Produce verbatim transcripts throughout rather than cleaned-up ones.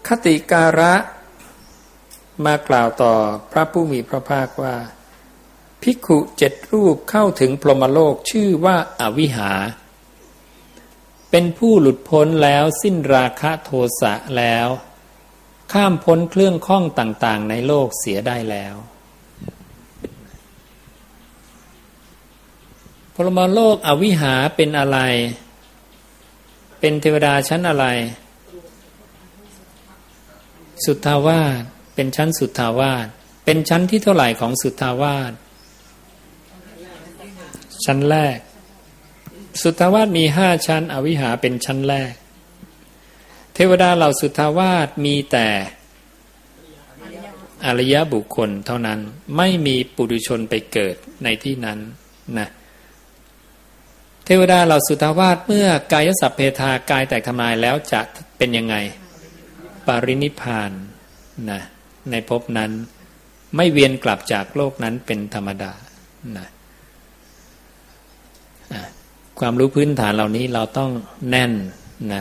คติการะมากล่าวต่อพระผู้มีพระภาคว่าภิกขุเจ็ดรูปเข้าถึงพรหมโลกชื่อว่าอวิหาเป็นผู้หลุดพ้นแล้วสิ้นราคะโทสะแล้วข้ามพ้นเครื่องข้องต่างๆในโลกเสียได้แล้วพรหมโลกอวิหาเป็นอะไรเป็นเทวดาชั้นอะไรสุทธาวาสเป็นชั้นสุทธาวาสเป็นชั้นที่เท่าไหร่ของสุทธาวาสชั้นแรกสุทธาวาสมีห้าชั้นอวิหาเป็นชั้นแรกเทวดาเหล่าสุทธาวาสมีแต่อริยบุคคลเท่านั้นไม่มีปุถุชนไปเกิดในที่นั้นนะเทวดาเหล่าสุทธาวาสเมื่อกายสัพเพทากายแตกทำลายแล้วจะเป็นยังไงปรินิพพานนะในภพนั้นไม่เวียนกลับจากโลกนั้นเป็นธรรมดานะความรู้พื้นฐานเหล่านี้เราต้องแน่นนะ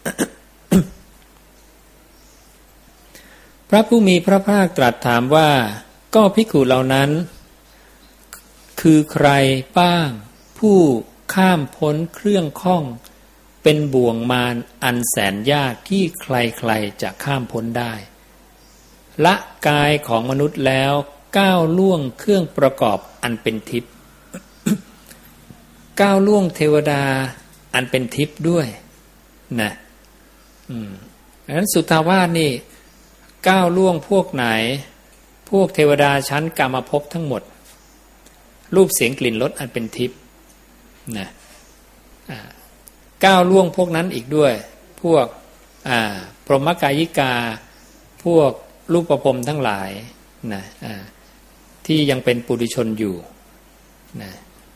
พระผู้มีพระภาคตรัสถามว่าก็ภิกขุเหล่านั้นคือใครบ้างผู้ข้ามพ้นเครื่องข้องเป็นบ่วงมารอันแสนยากที่ใครๆจะข้ามพ้นได้ละกายของมนุษย์แล้วก้าวล่วงเครื่องประกอบอันเป็นทิพย์ ก้าวล่วงเทวดาอันเป็นทิพย์ด้วยนะอืมดังนั้นสุทธาวาสนี่ก้าวล่วงพวกไหนพวกเทวดาชั้นกามภพทั้งหมดรูปเสียงกลิ่นรสอันเป็นทิพย์นะก้าวล่วงพวกนั้นอีกด้วยพวกพรหมกายิกาพวกรูปภพทั้งหลายนะที่ยังเป็นปุถุชนอยู่นะ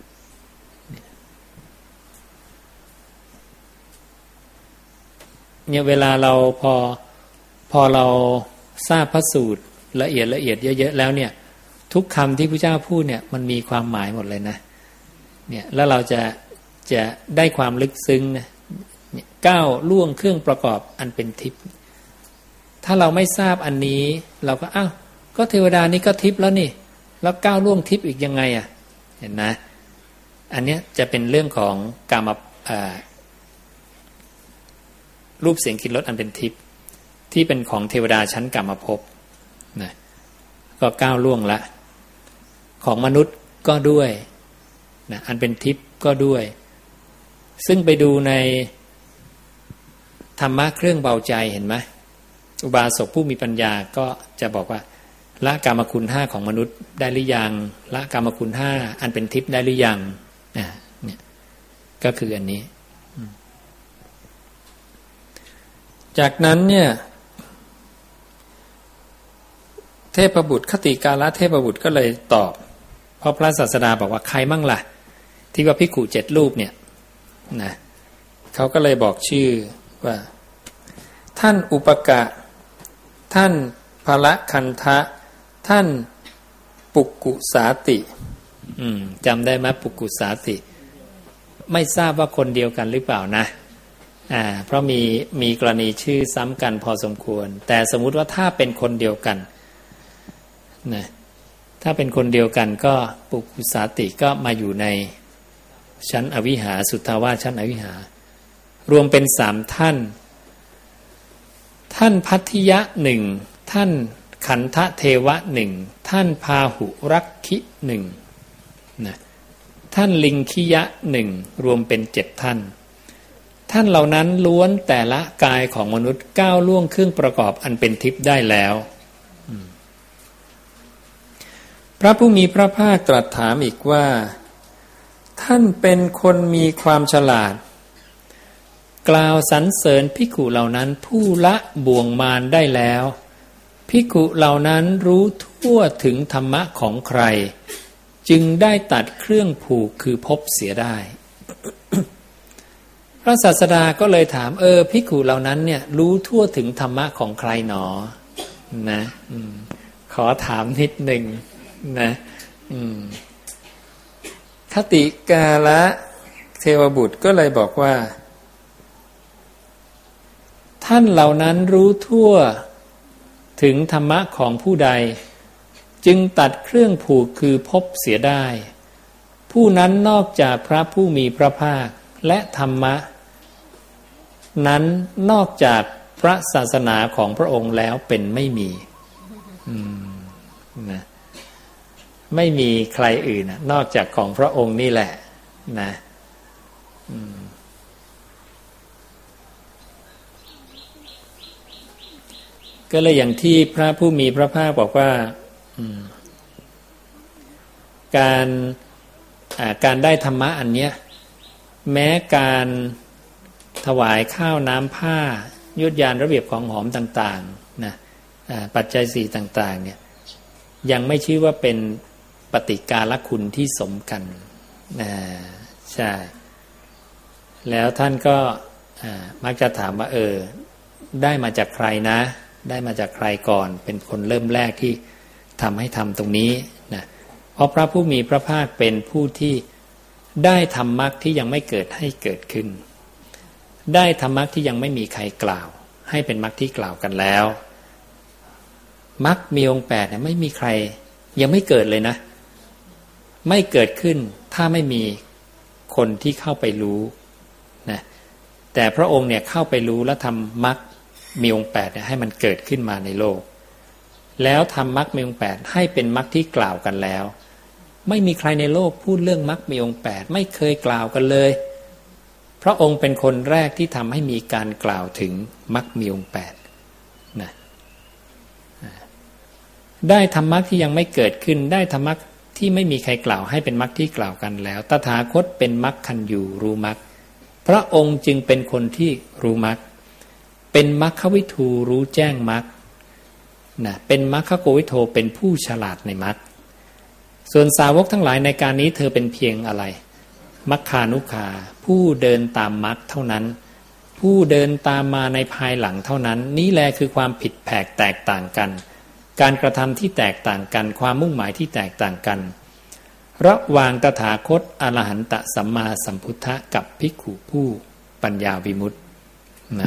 เนี่ยเวลาเราพอพอเราทราบพระสูตรละเอียดละเอียดเยอะๆแล้วเนี่ยทุกคำที่พระเจ้าพูดเนี่ยมันมีความหมายหมดเลยนะเนี่ยแล้วเราจะจะได้ความลึกซึ้งนะก้าวล่วงเครื่องประกอบอันเป็นทิพย์ถ้าเราไม่ทราบอันนี้เราก็อ้าวก็เทวดานี้ก็ทิพย์แล้วนี่แล้วก้าวล่วงทิพย์อีกยังไงอ่ะเห็นนะอันเนี้ยจะเป็นเรื่องของกามรูปเสียงกลิ่นรสอันเป็นทิพย์ที่เป็นของเทวดาชั้นกามภพนะก็ก้าวล่วงละของมนุษย์ก็ด้วยนะอันเป็นทิพย์ก็ด้วยซึ่งไปดูในธรรมะเครื่องเบาใจเห็นไหมอุบาสกผู้มีปัญญาก็จะบอกว่าละกามคุณห้าของมนุษย์ได้หรือยังละกามคุณห้าอันเป็นทิพย์ได้หรือยังอ่าเนี่ยก็คืออันนี้จากนั้นเนี่ยเทพบุตรคติกาลเทพบุตรก็เลยตอบเพราะพระศาสดาบอกว่าใครมั่งล่ะที่ว่าภิกขุเจ็ดรูปเนี่ยนะเขาก็เลยบอกชื่อว่าท่านอุปกะท่านภละคันทะท่านปุกกุสาติอืมจำได้ไหมปุกกุสาติไม่ทราบว่าคนเดียวกันหรือเปล่านะอ่าเพราะมีมีกรณีชื่อซ้ำกันพอสมควรแต่สมมุติว่าถ้าเป็นคนเดียวกันนะถ้าเป็นคนเดียวกันก็ปุกกุสาติก็มาอยู่ในชั้นอวิหาสุทธาวาสชั้นอวิหารวมเป็นสามท่านท่านพัทธิยะหนึ่งท่านขันธเทวะหนึ่งท่านพาหุรักขิหนึ่งนะท่านลิงคิยะหนึ่งรวมเป็นเจ็ดท่านท่านเหล่านั้นล้วนแต่ละกายของมนุษย์ก้าวล่วงเครื่องประกอบอันเป็นทิพย์ได้แล้วพระผู้มีพระภาคตรัสถามอีกว่าท่านเป็นคนมีความฉลาดกล่าวสรรเสริญภิกขุเหล่านั้นผู้ละบ่วงมารได้แล้วภิกขุเหล่านั้นรู้ทั่วถึงธรรมะของใครจึงได้ตัดเครื่องผูกคือภพเสียได้ พระศาสดาก็เลยถามเออภิกขุเหล่านั้นเนี่ยรู้ทั่วถึงธรรมะของใครหนอนะขอถามนิดหนึ่งนะคติกาลเทวบุตรก็เลยบอกว่าท่านเหล่านั้นรู้ทั่วถึงธรรมะของผู้ใดจึงตัดเครื่องผูกคือภพเสียได้ผู้นั้นนอกจากพระผู้มีพระภาคและธรรมะนั้นนอกจากพระศาสนาของพระองค์แล้วเป็นไม่มีนะไม่มีใครอื่นนอกจากของพระองค์นี่แหละนะก็เลยอย่างที่พระผู้มีพระภาคบอกว่าการการได้ธรรมะอันเนี้ยแม้การถวายข้าวน้ำผ้ายุทธยานระเบียบของหอมต่างๆนะปัจจัยสี่ต่างๆเนี่ยยังไม่ชื่อว่าเป็นปฏิกาลคุณที่สมกันนะใช่แล้วท่านก็มักจะถามว่าเออได้มาจากใครนะได้มาจากใครก่อนเป็นคนเริ่มแรกที่ทำให้ทำตรงนี้นะเพราะพระผู้มีพระภาคเป็นผู้ที่ได้ทำมรรคที่ยังไม่เกิดให้เกิดขึ้นได้ทำมรรคที่ยังไม่มีใครกล่าวให้เป็นมรรคที่กล่าวกันแล้วมรรคมีองค์แปดเนี่ยไม่มีใครยังไม่เกิดเลยนะไม่เกิดขึ้นถ้าไม่มีคนที่เข้าไปรู้นะแต่พระองค์เนี่ยเข้าไปรู้และทำมรรคมีองค์แปดเนี่ยให้มันเกิดขึ้นมาในโลกแล้วทำมรรคมีองค์แปดให้เป็นมรรคที่กล่าวกันแล้วไม่มีใครในโลกพูดเรื่องมรรคมีองค์แปดไม่เคยกล่าวกันเลยพระองค์เป็นคนแรกที่ทำให้มีการกล่าวถึงมรรคมีองค์แปดนะได้ธรรมะที่ยังไม่เกิดขึ้นได้ธรรมะที่ไม่มีใครกล่าวให้เป็นมรรคที่กล่าวกันแล้วตถาคตเป็นมรรคคันอยู่รู้มรรคพระองค์จึงเป็นคนที่รู้มรรคเป็นมรรควิทูรู้แจ้งมรรคนะเป็นมรรคโกวิโทเป็นผู้ฉลาดในมรรคส่วนสาวกทั้งหลายในการนี้เธอเป็นเพียงอะไรมัคคานุคาผู้เดินตามมรรคเท่านั้นผู้เดินตามมาในภายหลังเท่านั้นนี้แลคือความผิดแผกแตกต่างกันการกระทำที่แตกต่างกันความมุ่งหมายที่แตกต่างกันระหว่างตถาคตอรหันตสัมมาสัมพุทธะกับภิกขุผู้ปัญญาวิมุตตินะ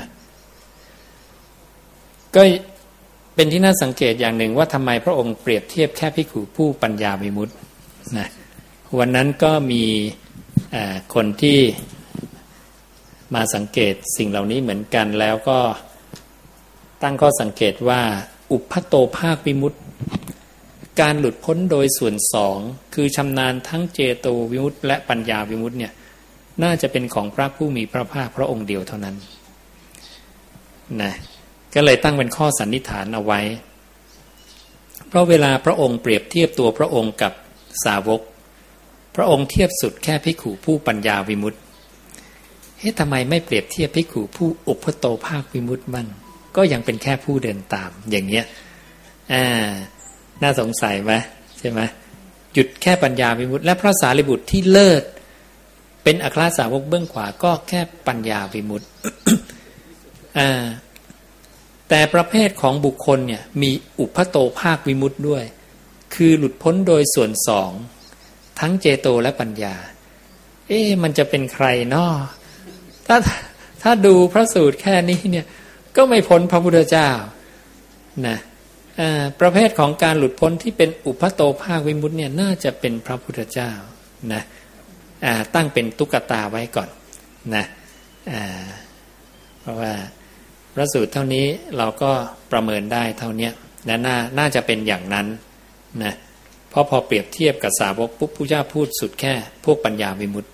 ก็เป็นที่น่าสังเกตอย่างหนึ่งว่าทำไมพระองค์เปรียบเทียบแค่ภิกขุผู้ปัญญาวิมุตตินะวันนั้นก็มีคนที่มาสังเกตสิ่งเหล่านี้เหมือนกันแล้วก็ตั้งข้อสังเกตว่าอุปพโตภาควิมุตติการหลุดพ้นโดยส่วนสองคือชำนาญทั้งเจโตวิมุตติและปัญญาวิมุตติเนี่ยน่าจะเป็นของพระผู้มีพระภาคพระองค์เดียวเท่านั้นนะก็เลยตั้งเป็นข้อสันนิษฐานเอาไว้เพราะเวลาพระองค์เปรียบเทียบตัวพระองค์กับสาวกพระองค์เทียบสุดแค่ภิกขุผู้ปัญญาวิมุตติเฮ้ทำไมไม่เปรียบเทียบภิกขุผู้อุปโตภาควิมุตติบ้างก็ยังเป็นแค่ผู้เดินตามอย่างเงี้ยอ่าน่าสงสัยไหมใช่ไหมหยุดแค่ปัญญาวิมุตติและพระสารีบุตรที่เลิศเป็นอัครสาวกเบื้องขวาก็แค่ปัญญาวิมุตติ อ่าแต่ประเภทของบุคคลเนี่ยมีอุปโตภาควิมุตติด้วยคือหลุดพ้นโดยส่วนสองทั้งเจโตและปัญญาเอ๊ะมันจะเป็นใครเนาะถ้าถ้าดูพระสูตรแค่นี้เนี่ยก็ไม่พ้นพระพุทธเจ้านะประเภทของการหลุดพ้นที่เป็นอุปโตภาควิมุตติเนี่ยน่าจะเป็นพระพุทธเจ้านะตั้งเป็นตุ๊กตาไว้ก่อนนะเพราะว่าพระสูตรเท่านี้เราก็ประเมินได้เท่านี้และน่าน่าจะเป็นอย่างนั้นนะเพราะพอเปรียบเทียบกับสาวกปุ๊บพระเจ้าพูดสุดแค่พวกปัญญาวิมุตติ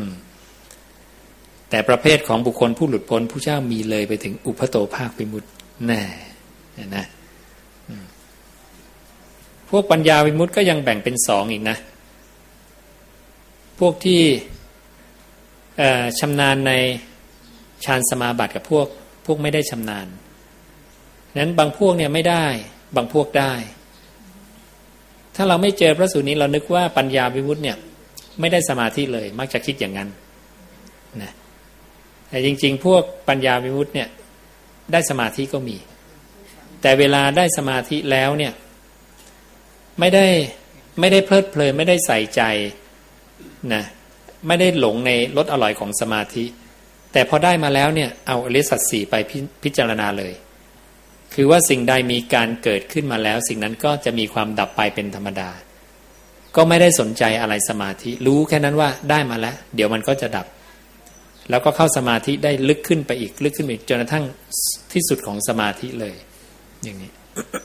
แต่ประเภทของบุคคลผู้หลุดพ้นพระเจ้ามีเลยไปถึงอุปโตภาควิมุตติแน่นะพวกปัญญาวิมุตติก็ยังแบ่งเป็นสองอีกนะพวกที่ชำนาญในฌานสมาบัติกับพวกพวกไม่ได้ชำนาญนั้นบางพวกเนี่ยไม่ได้บางพวกได้ถ้าเราไม่เจอพระสูตรนี้เรานึกว่าปัญญาวิมุตติเนี่ยไม่ได้สมาธิเลยมักจะคิดอย่างนั้นนะแต่จริงๆพวกปัญญาวิมุตติเนี่ยได้สมาธิก็มีแต่เวลาได้สมาธิแล้วเนี่ยไม่ได้ไม่ได้เพลิดเพลินไม่ได้ใส่ใจนะไม่ได้หลงในรสอร่อยของสมาธิแต่พอได้มาแล้วเนี่ยเอาอริยสัจสี่ไปพพิจารณาเลยคือว่าสิ่งใดมีการเกิดขึ้นมาแล้วสิ่งนั้นก็จะมีความดับไปเป็นธรรมดาก็ไม่ได้สนใจอะไรสมาธิรู้แค่นั้นว่าได้มาแล้วเดี๋ยวมันก็จะดับแล้วก็เข้าสมาธิได้ลึกขึ้นไปอีกลึกขึ้นไปอีกจนกระทั่งที่สุดของสมาธิเลยอย่างนี้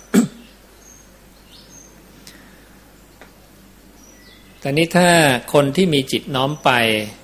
ตอนนี้ถ้าคนที่มีจิตน้อมไป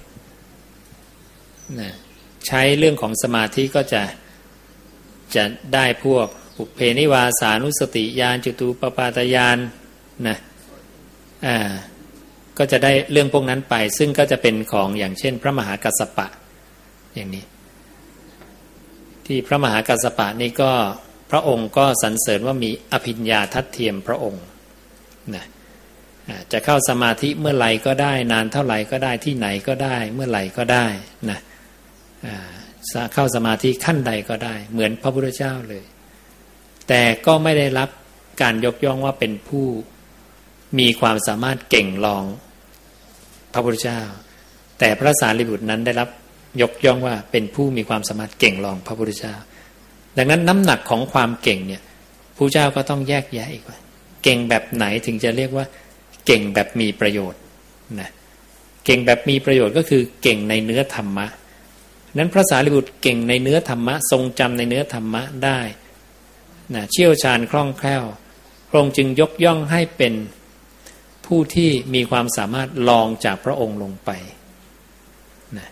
นะใช้เรื่องของสมาธิก็จะจะได้พวกปุเพนิวาสานุสติญาณจตุปปาตญาณนะอ่าก็จะได้เรื่องพวกนั้นไปซึ่งก็จะเป็นของอย่างเช่นพระมหากัสสปะอย่างนี้ที่พระมหากัสสปะนี่ก็พระองค์ก็สรรเสริญว่ามีอภิญญาทัดเทียมพระองค์นะจะเข้าสมาธิเมื่อไหร่ก็ได้นานเท่าไหร่ก็ได้ที่ไหนก็ได้เมื่อไหร่ก็ได้นะเข้าสมาธิขั้นใดก็ได้เหมือนพระพุทธเจ้าเลยแต่ก็ไม่ได้รับการยกย่องว่าเป็นผู้มีความสามารถเก่งรองพระพุทธเจ้าแต่พระสารีบุตรนั้นได้รับยกย่องว่าเป็นผู้มีความสามารถเก่งรองพระพุทธเจ้าดังนั้นน้ำหนักของความเก่งเนี่ยพระเจ้าก็ต้องแยกแยะอีกว่าเก่งแบบไหนถึงจะเรียกว่าเก่งแบบมีประโยชน์นะเก่งแบบมีประโยชน์ก็คือเก่งในเนื้อธรรมะนั้นพระสารีบุตรเก่งในเนื้อธรรมะทรงจำในเนื้อธรรมะได้นะเชี่ยวชาญคล่องแคล่วพระองค์จึงยกย่องให้เป็นผู้ที่มีความสามารถรองจากพระองค์ลงไปนะ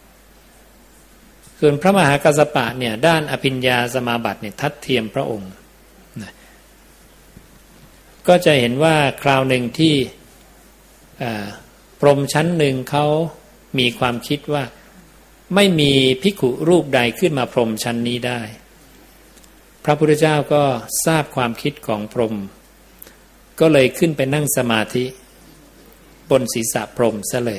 ส่วนพระมหากัสสปะเนี่ยด้านอภิญญาสมาบัติเนี่ยทัดเทียมพระองค์นะก็จะเห็นว่าคราวหนึ่งที่พรหมชั้นหนึ่งเขามีความคิดว่าไม่มีภิกขุรูปใดขึ้นมาพรหมชั้นนี้ได้พระพุทธเจ้าก็ทราบความคิดของพรหมก็เลยขึ้นไปนั่งสมาธิบนศีรษะพรหมซะเลย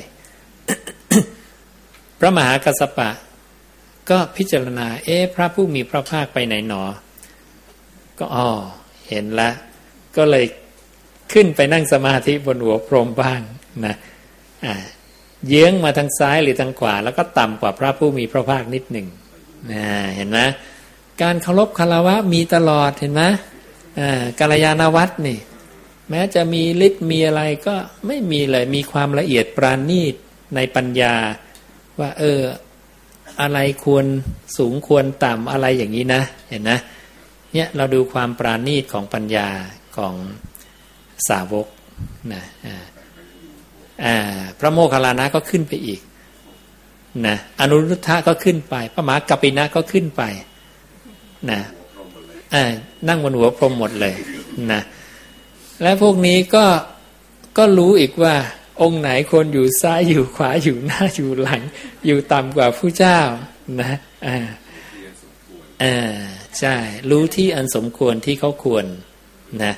พระมหากัสสปะก็พิจารณาเอ๊ะพระผู้มีพระภาคไปไหนหนอก็อ๋อเห็นแล้วก็เลยขึ้นไปนั่งสมาธิบนหัวพรหมบ้างนะอ่าเยื้องมาทางซ้ายหรือทางขวาแล้วก็ต่ำกว่าพระผู้มีพระภาคนิดหนึ่งนะเห็นไหมการเคารพคารวะมีตลอดเห็นไหมอ่ากัลยาณวัตรนี่แม้จะมีฤทธิ์มีอะไรก็ไม่มีเลยมีความละเอียดปราณีตในปัญญาว่าเอออะไรควรสูงควรต่ำอะไรอย่างนี้นะเห็นนะเนี่ยเราดูความปราณีตของปัญญาของสาวกนะอ่าอ่าพระโมคคัลลานะก็ขึ้นไปอีกนะอนุรุทธะก็ขึ้นไปพระมหากัปปินะก็ขึ้นไปนะอ่านั่งบนหัวพรหมหมดเลยนะและพวกนี้ก็ก็รู้อีกว่าองค์ไหนควรอยู่ซ้ายอยู่ขวาอยู่หน้าอยู่หลังอยู่ต่ำกว่าผู้เจ้านะอ่าอ่าใช่รู้ที่อันสมควรที่เขาควรนะ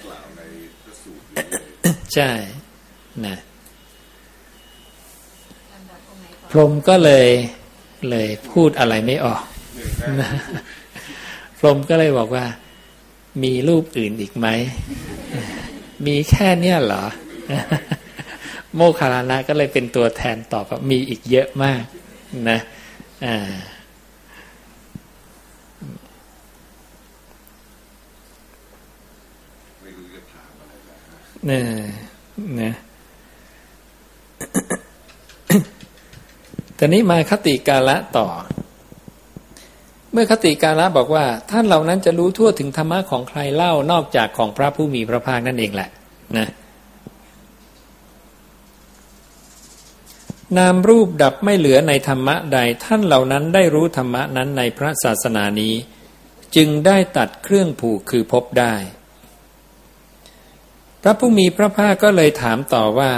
ใช่นะพรหมก็เลยเลยพูดอะไรไม่ออกนะพรหมก็เลยบอกว่ามีรูปอื่นอีกไหมมีแค่เนี้ยเหรอโมคคัลลานะก็เลยเป็นตัวแทนตอบว่ามีอีกเยอะมากนะอ่าเนี่ยนะตอนนี้มาคติกาละต่อเมื่อคติกาละบอกว่าท่านเหล่านั้นจะรู้ทั่วถึงธรรมะของใครเล่านอกจากของพระผู้มีพระภาคนั่นเองแหละนะนามรูปดับไม่เหลือในธรรมะใดท่านเหล่านั้นได้รู้ธรรมะนั้นในพระศาสนานี้จึงได้ตัดเครื่องผูกคือพบได้พระผู้มีพระภาคก็เลยถามต่อว่า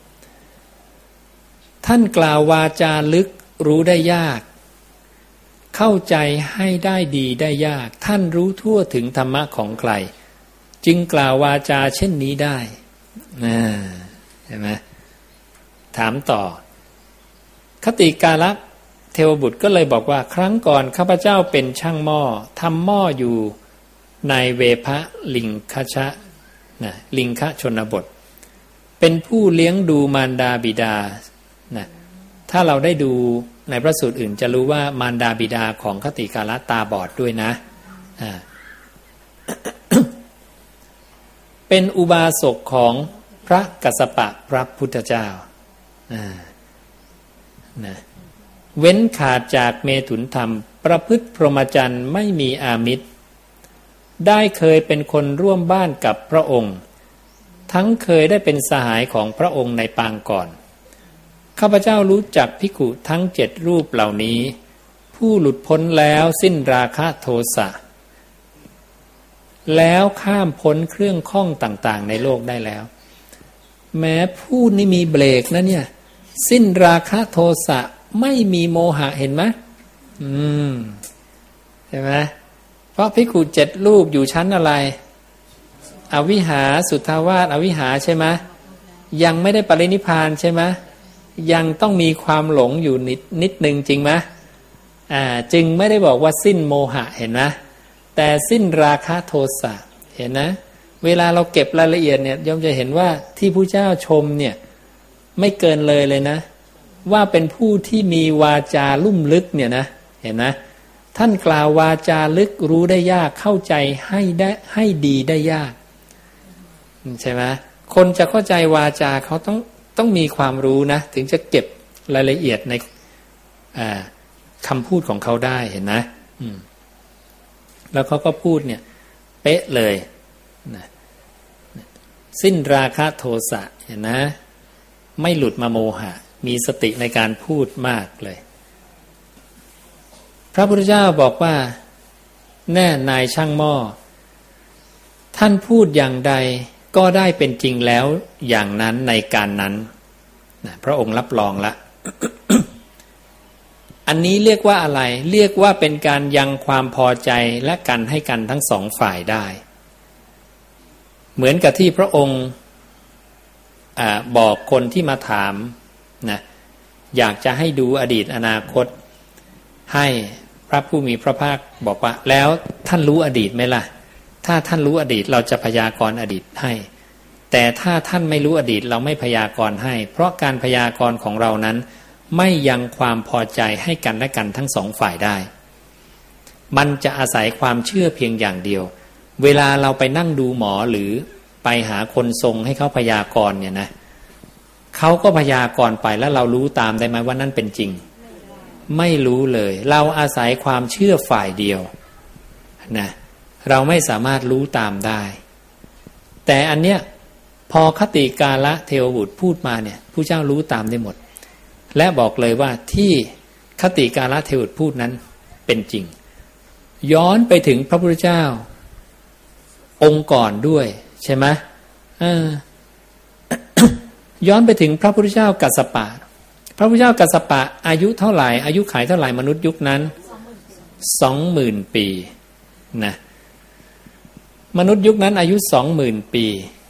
ท่านกล่าววาจาลึกรู้ได้ยากเข้าใจให้ได้ดีได้ยากท่านรู้ทั่วถึงธรรมะของใครจึงกล่าววาจาเช่นนี้ได้นะเห็นไหมถามต่อคติกาละเทวบุตรก็เลยบอกว่าครั้งก่อนข้าพเจ้าเป็นช่างหม้อทำหม้ออยู่ในเวภะลิงคชะนะลิงคชนบทเป็นผู้เลี้ยงดูมารดาบิดานะถ้าเราได้ดูในพระสูตรอื่นจะรู้ว่ามารดาบิดาของคติกาละตาบอดด้วยนะอ่า เป็นอุบาสกของพระกัสสปะพระพุทธเจ้าอ่านะเว้นขาดจากเมถุนธรรมประพฤติพรหมจรรย์ไม่มีอามิตรได้เคยเป็นคนร่วมบ้านกับพระองค์ทั้งเคยได้เป็นสหายของพระองค์ในปางก่อนข้าพเจ้ารู้จักภิกขุทั้งเจ็ดรูปเหล่านี้ผู้หลุดพ้นแล้วสิ้นราคะโทสะแล้วข้ามพ้นเครื่องข้องต่างๆในโลกได้แล้วแม้พูดนี่มีเบรกนะเนี่ยสิ้นราคะโทสะไม่มีโมหะเห็นไหมอืมเห็นไหมเพราะภิกขุเจ็ดรูปอยู่ชั้นอะไรอวิหาสุทธาวาสอวิหาใช่ไหมยังไม่ได้ปรินิพพานใช่ไหมยังต้องมีความหลงอยู่นิดนิดหนึ่งจริงไหมอ่าจึงไม่ได้บอกว่าสิ้นโมหะเห็นไหมแต่สิ้นราคะโทสะเห็นนะเวลาเราเก็บรายละเอียดเนี่ยย่อมจะเห็นว่าที่พระเจ้าชมเนี่ยไม่เกินเลยเลยนะว่าเป็นผู้ที่มีวาจาลุ่มลึกเนี่ยนะเห็นนะท่านกล่าววาจาลึกรู้ได้ยากเข้าใจให้ได้ให้ดีได้ยากใช่ไหมคนจะเข้าใจวาจาเขาต้องต้องมีความรู้นะถึงจะเก็บรายละเอียดในคำพูดของเขาได้เห็นนะอืมแล้วเขาก็พูดเนี่ยเป๊ะเลยนะสิ้นราคะโทสะเห็นนะไม่หลุดมาโมหะมีสติในการพูดมากเลยพระพุทธเจ้าบอกว่าแน่นายช่างหม้อท่านพูดอย่างใดก็ได้เป็นจริงแล้วอย่างนั้นในการนั้นนะพระองค์รับรองละ อันนี้เรียกว่าอะไรเรียกว่าเป็นการยังความพอใจและกันให้กันทั้งสองฝ่ายได้เหมือนกับที่พระองค์อ่าบอกคนที่มาถามนะอยากจะให้ดูอดีตอนาคตให้พระผู้มีพระภาคบอกว่าแล้วท่านรู้อดีตไหมล่ะถ้าท่านรู้อดีตเราจะพยากรณ์อดีตให้แต่ถ้าท่านไม่รู้อดีตเราไม่พยากรณ์ให้เพราะการพยากรณ์ของเรานั้นไม่ยังความพอใจให้กันและกันทั้งสองฝ่ายได้มันจะอาศัยความเชื่อเพียงอย่างเดียวเวลาเราไปนั่งดูหมอหรือไปหาคนทรงให้เขาพยากรณ์เนี่ยนะเขาก็พยากรณ์ไปแล้วเรารู้ตามได้ไหมว่านั่นเป็นจริงไม่รู้เลยเราอาศัยความเชื่อฝ่ายเดียวนะเราไม่สามารถรู้ตามได้แต่อันเนี้ยพอคติกาละเทวบุตรพูดมาเนี่ยผู้เจ้ารู้ตามได้หมดและบอกเลยว่าที่คติกาละเทวบุตรพูดนั้นเป็นจริงย้อนไปถึงพระพุทธเจ้าองค์ก่อนด้วยใช่ไหมย้อนไปถึงพระพุทธเจ้ากัสสปะพระพุทธเจ้ากัสสปะอายุเท่าไหร่อายุขัยเท่าไหร่มนุษย์ยุคนั้นสองหมื่นปีนะมนุษย์ยุคนั้นอายุสองหมื่นปี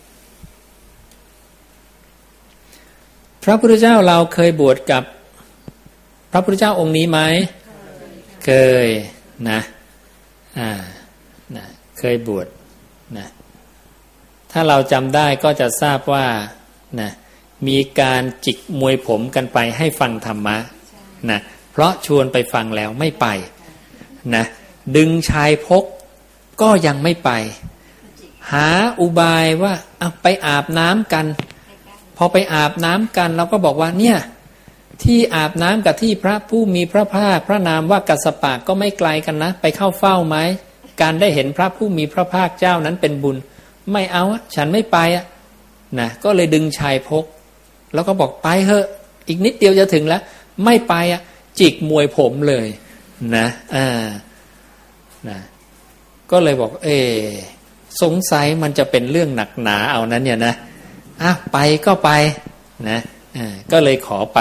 พระพุทธเจ้าเราเคยบวชกับพระพุทธเจ้าองค์นี้ไหมเคยนะอ่านะเคยบวชนะถ้าเราจำได้ก็จะทราบว่านะมีการจิกมวยผมกันไปให้ฟังธรรมะนะเพราะชวนไปฟังแล้วไม่ไปนะดึงชายพกก็ยังไม่ไปหาอุบายว่าเอาไปอาบน้ำกันพอไปอาบน้ำกันเราก็บอกว่าเนี่ยที่อาบน้ำกับที่พระผู้มีพระภาคพระนามว่ากัสสปะก็ไม่ไกลกันนะไปเข้าเฝ้าไหมการได้เห็นพระผู้มีพระภาคเจ้านั้นเป็นบุญไม่เอาฉันไม่ไปอ่ะนะก็เลยดึงชายพกแล้วก็บอกไปเถอะอีกนิดเดียวจะถึงแล้วไม่ไปอ่ะจิกมวยผมเลยนะอ่านะก็เลยบอกเออสงสัยมันจะเป็นเรื่องหนักหนาเอานั้นเนี่ยนะอ่ะไปก็ไปนะอ่าก็เลยขอไป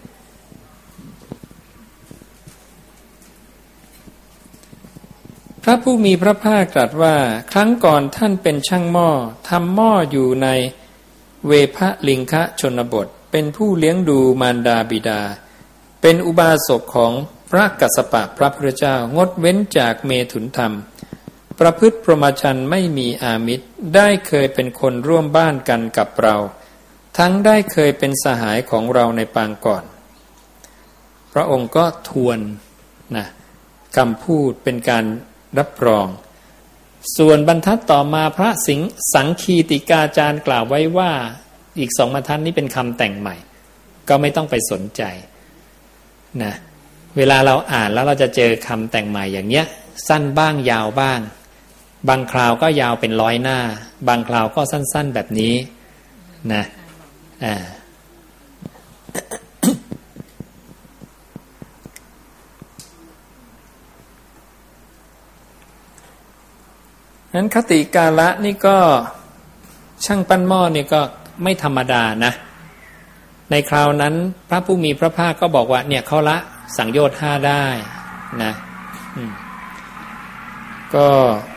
พระผู้มีพระภาคตรัสว่าครั้งก่อนท่านเป็นช่างหม้อทำหม้ออยู่ในเวภลิงคะชนบทเป็นผู้เลี้ยงดูมารดาบิดาเป็นอุบาสกของพระกัสสปะพระพุทธเจ้างดเว้นจากเมถุนธรรมประพฤติพรหมจรรย์ไม่มีอามิตรได้เคยเป็นคนร่วมบ้านกันกับเราทั้งได้เคยเป็นสหายของเราในปางก่อนพระองค์ก็ทวนนะคำพูดเป็นการรับรองส่วนบรรทัดต่อมาพระสิงห์สังคีติกาจารย์กล่าวไว้ว่าอีกสองบรรทัดนี้เป็นคำแต่งใหม่ก็ไม่ต้องไปสนใจนะเวลาเราอ่านแล้วเราจะเจอคำแต่งใหม่อย่างเนี้ยสั้นบ้างยาวบ้างบางคราวก็ยาวเป็นร้อยหน้าบางคราวก็สั้นๆแบบนี้นะอ่านั้นคติกาละนี่ก็ช่างปั้นหม้อนี่ก็ไม่ธรรมดานะในคราวนั้นพระผู้มีพระภาคก็บอกว่าเนี่ยเขาละสังโยชน์ห้าได้นะก็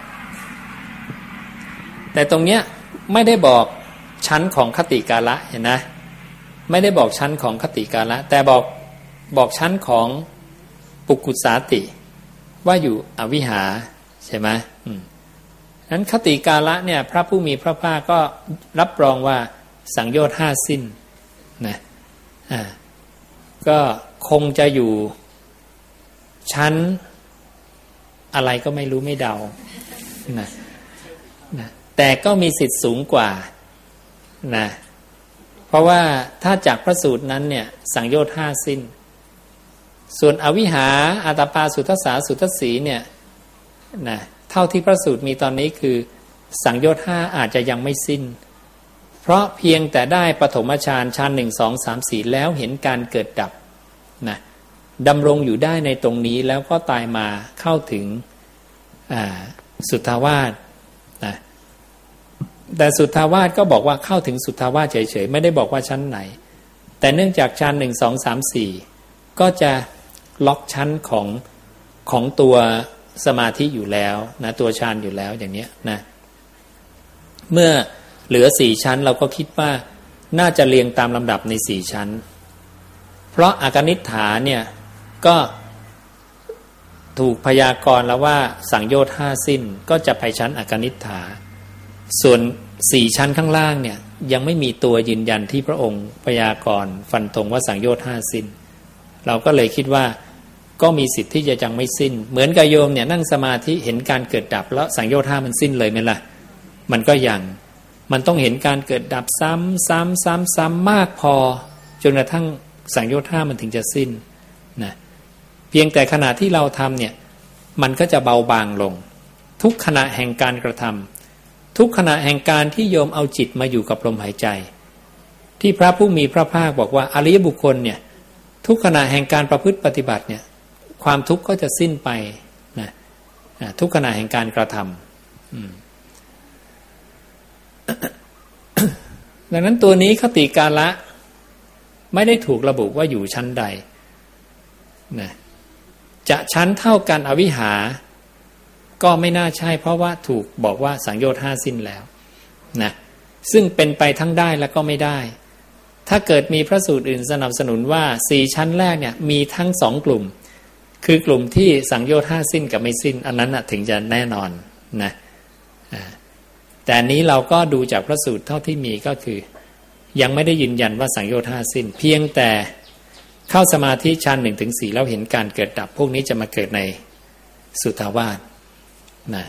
แต่ตรงเนี้ยไม่ได้บอกชั้นของคติกาละเห็นนะไม่ได้บอกชั้นของคติกาละแต่บอกบอกชั้นของปุกุสาติว่าอยู่อวิหาใช่ไหมนั้นคติกาละเนี่ยพระผู้มีพระภาคก็รับรองว่าสังโยชน์ห้าสิ้นนะอ่าก็คงจะอยู่ชั้นอะไรก็ไม่รู้ไม่เดานะนะแต่ก็มีสิทธิ์สูงกว่านะเพราะว่าถ้าจากพระสูตรนั้นเนี่ยสังโยชน์ห้าสิ้นส่วนอวิหาอาตาปาสุทัสสาสุทัสสีเนี่ยนะเท่าที่พระสูตรมีตอนนี้คือสังโยชน์ห้าอาจจะยังไม่สิ้นเพราะเพียงแต่ได้ปฐมฌานฌานหนึ่งสองสามสี่แล้วเห็นการเกิดดับนะดำรงอยู่ได้ในตรงนี้แล้วก็ตายมาเข้าถึงสุทธาวาสนะแต่สุทธาวาสก็บอกว่าเข้าถึงสุทธาวาสเฉยๆไม่ได้บอกว่าชั้นไหนแต่เนื่องจากฌานหนึ่งสองสามสี่ก็จะล็อกชั้นของของตัวสมาธิอยู่แล้วนะตัวฌานอยู่แล้วอย่างนี้นะเมื่อเหลือสี่ชั้นเราก็คิดว่าน่าจะเรียงตามลำดับในสี่ชั้นเพราะอากนิษฐาเนี่ยก็ถูกพยากรณ์แล้วว่าสังโยชน์ห้าสิ้นก็จะไปชั้นอากนิษฐาส่วนสี่ชั้นข้างล่างเนี่ยยังไม่มีตัวยืนยันที่พระองค์พยากรณ์ฟันธงว่าสังโยชน์ห้าสิ้นเราก็เลยคิดว่าก็มีสิทธิ์ที่จะยังไม่สิ้นเหมือนกับโยมเนี่ยนั่งสมาธิเห็นการเกิดดับแล้วสังโยชน์ห้ามันสิ้นเลยไหมล่ะมันก็ยังมันต้องเห็นการเกิดดับซ้ำซ้ำซ้ำซ้ำมากพอจนกระทั่งสังโยชน์ห้ามันถึงจะสิ้นนะเพียงแต่ขณะที่เราทำเนี่ยมันก็จะเบาบางลงทุกขณะแห่งการกระทำทุกขณะแห่งการที่โยมเอาจิตมาอยู่กับลมหายใจที่พระผู้มีพระภาคบอกว่าอริยบุคคลเนี่ยทุกขณะแห่งการประพฤติปฏิบัติเนี่ยความทุกข์ก็จะสิ้นไปนะทุกขณะแห่งการกระทำ ดังนั้นตัวนี้คติกาละไม่ได้ถูกระบุว่าอยู่ชั้นใดนะจะชั้นเท่ากันอวิหาก็ไม่น่าใช่เพราะว่าถูกบอกว่าสังโยชน์ห้าสิ้นแล้วนะซึ่งเป็นไปทั้งได้และก็ไม่ได้ถ้าเกิดมีพระสูตรอื่นสนับสนุนว่าสี่ชั้นแรกเนี่ยมีทั้งสองกลุ่มคือกลุ่มที่สังโยชน์ห้าสิ้นกับไม่สิ้นอันนั้นถึงจะแน่นอนนะแต่นี้เราก็ดูจากพระสูตรเท่าที่มีก็คือยังไม่ได้ยืนยันว่าสังโยชน์ห้าสิ้นเพียงแต่เข้าสมาธิฌานหนึ่งถึงสี่แล้วเห็นการเกิดดับพวกนี้จะมาเกิดในสุทธาวาสนะ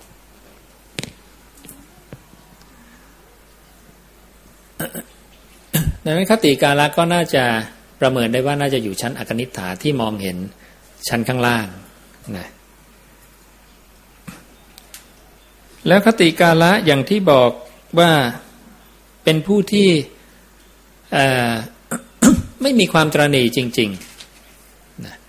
ดังนั้นคติกาละก็น่าจะประเมินได้ว่าน่าจะอยู่ชั้นอากนิษฐาที่มองเห็นชั้นข้างล่างนะแล้วคติกาละอย่างที่บอกว่าเป็นผู้ที่ไม่มีความตระหนี่จริงๆนะ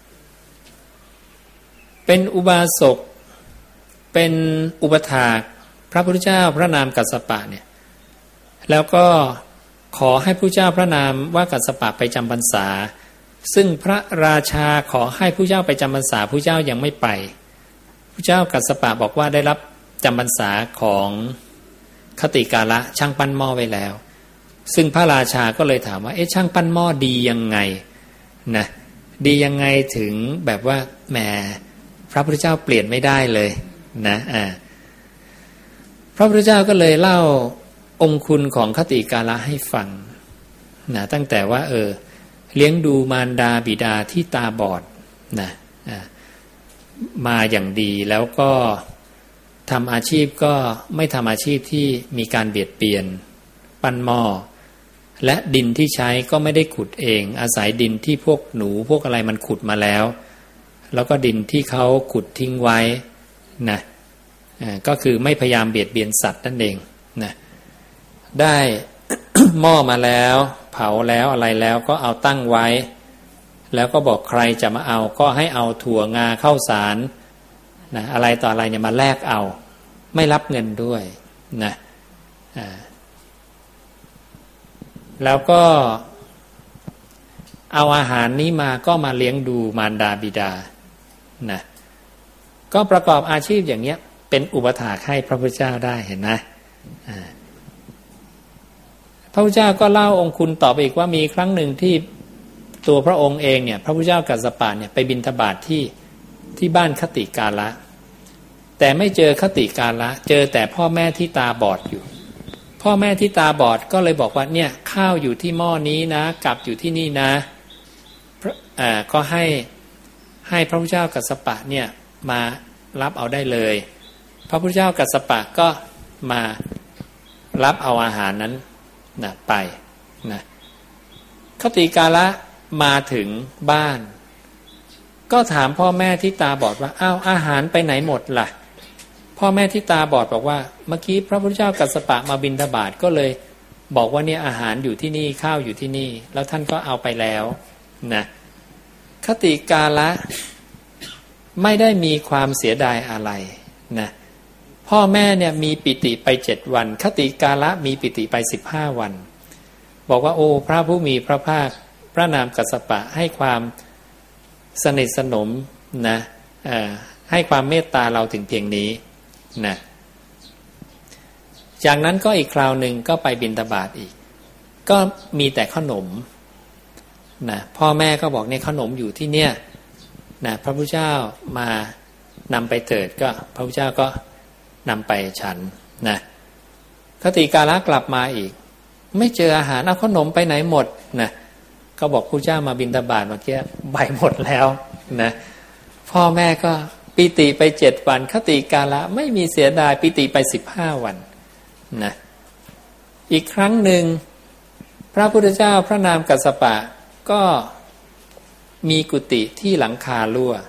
เป็นอุบาสกเป็นอุปถากพระพุทธเจ้าพระนามกัสสปะเนี่ยแล้วก็ขอให้พระเจ้าพระนามว่ากัสสปะไปจำพรรษาซึ่งพระราชาขอให้ผู้เจ้าไปจำพรรษาผู้เจ้ายังไม่ไปผู้เจ้ากัสสปะบอกว่าได้รับจำพรรษาของคติกาละช่างปั้นหม้อไว้แล้วซึ่งพระราชาก็เลยถามว่าเอ๊ะช่างปั้นหม้อดียังไงนะดียังไงถึงแบบว่าแหมพระพุทธเจ้าเปลี่ยนไม่ได้เลยนะอ่าพระพุทธเจ้าก็เลยเล่าองค์คุณของคติกาละให้ฟังนะตั้งแต่ว่าเออเลี้ยงดูมารดาบิดาที่ตาบอดนะมาอย่างดีแล้วก็ทำอาชีพก็ไม่ทำอาชีพที่มีการเบียดเบียนปั้นหม้อและดินที่ใช้ก็ไม่ได้ขุดเองอาศัยดินที่พวกหนูพวกอะไรมันขุดมาแล้วแล้วก็ดินที่เขาขุดทิ้งไว้นะก็คือไม่พยายามเบียดเบียนสัตว์นั่นเองนะได้ หม้อมาแล้วเผาแล้วอะไรแล้วก็เอาตั้งไว้แล้วก็บอกใครจะมาเอาก็ให้เอาถั่วงาข้าวสารนะอะไรต่ออะไรเนี่ยมาแลกเอาไม่รับเงินด้วยนะอ่าแล้วก็เอาอาหารนี้มาก็มาเลี้ยงดูมารดาบิดานะก็ประกอบอาชีพอย่างเนี้ยเป็นอุปถากให้พระพุทธเจ้าได้เห็นนะพระพุทธเจ้าก็เล่าองค์คุณต่อไปอีกว่ามีครั้งหนึ่งที่ตัวพระองค์เองเนี่ยพระพุทธเจ้ากัสสปะเนี่ยไปบิณฑบาตที่ที่บ้านคติกาละแต่ไม่เจอคติกาละเจอแต่พ่อแม่ที่ตาบอดอยู่พ่อแม่ที่ตาบอดก็เลยบอกว่าเนี่ยข้าวอยู่ที่หม้อนี้นะกับอยู่ที่นี่นะอ่าก็ให้ให้พระพุทธเจ้ากัสสปะเนี่ยมารับเอาได้เลยพระพุทธเจ้ากัสสปะก็มารับเอาอาหารนั้นนะไปนะคติกาละมาถึงบ้านก็ถามพ่อแม่ที่ตาบอดว่าอ้าวอาหารไปไหนหมดล่ะพ่อแม่ที่ตาบอดบอกว่าเมื่อกี้พระพุทธเจ้ากัสสปะมาบิณฑบาตก็เลยบอกว่าเนี่ยอาหารอยู่ที่นี่ข้าวอยู่ที่นี่แล้วท่านก็เอาไปแล้วนะคติกาละไม่ได้มีความเสียดายอะไรนะพ่อแม่เนี่ยมีปิติไปเจ็ดวันคติกาละมีปิติไปสิบห้าวันบอกว่าโอ้พระผู้มีพระภาคพระนามกัสสปะให้ความสนิทสนมนะให้ความเมตตาเราถึงเพียงนี้นะจากนั้นก็อีกคราวหนึ่งก็ไปบิณฑบาตอีกก็มีแต่ขนมนะพ่อแม่ก็บอกเนี่ยขนมอยู่ที่เนี่ยนะพระพุทธเจ้ามานำไปเถิดก็พระพุทธเจ้าก็นำไปฉันนะคติกาละกลับมาอีกไม่เจออาหารเอาขนมไปไหนหมดนะก็บอกพระเจ้ามาบิณฑบาตเมื่อกี้ใบหมดแล้วนะพ่อแม่ก็ปิติไปเจ็ดวันคติกาละไม่มีเสียดายปิติไปสิบห้าวันนะอีกครั้งหนึ่งพระพุทธเจ้าพระนามกัสสปะก็มีกุฏิที่หลังคารั่ว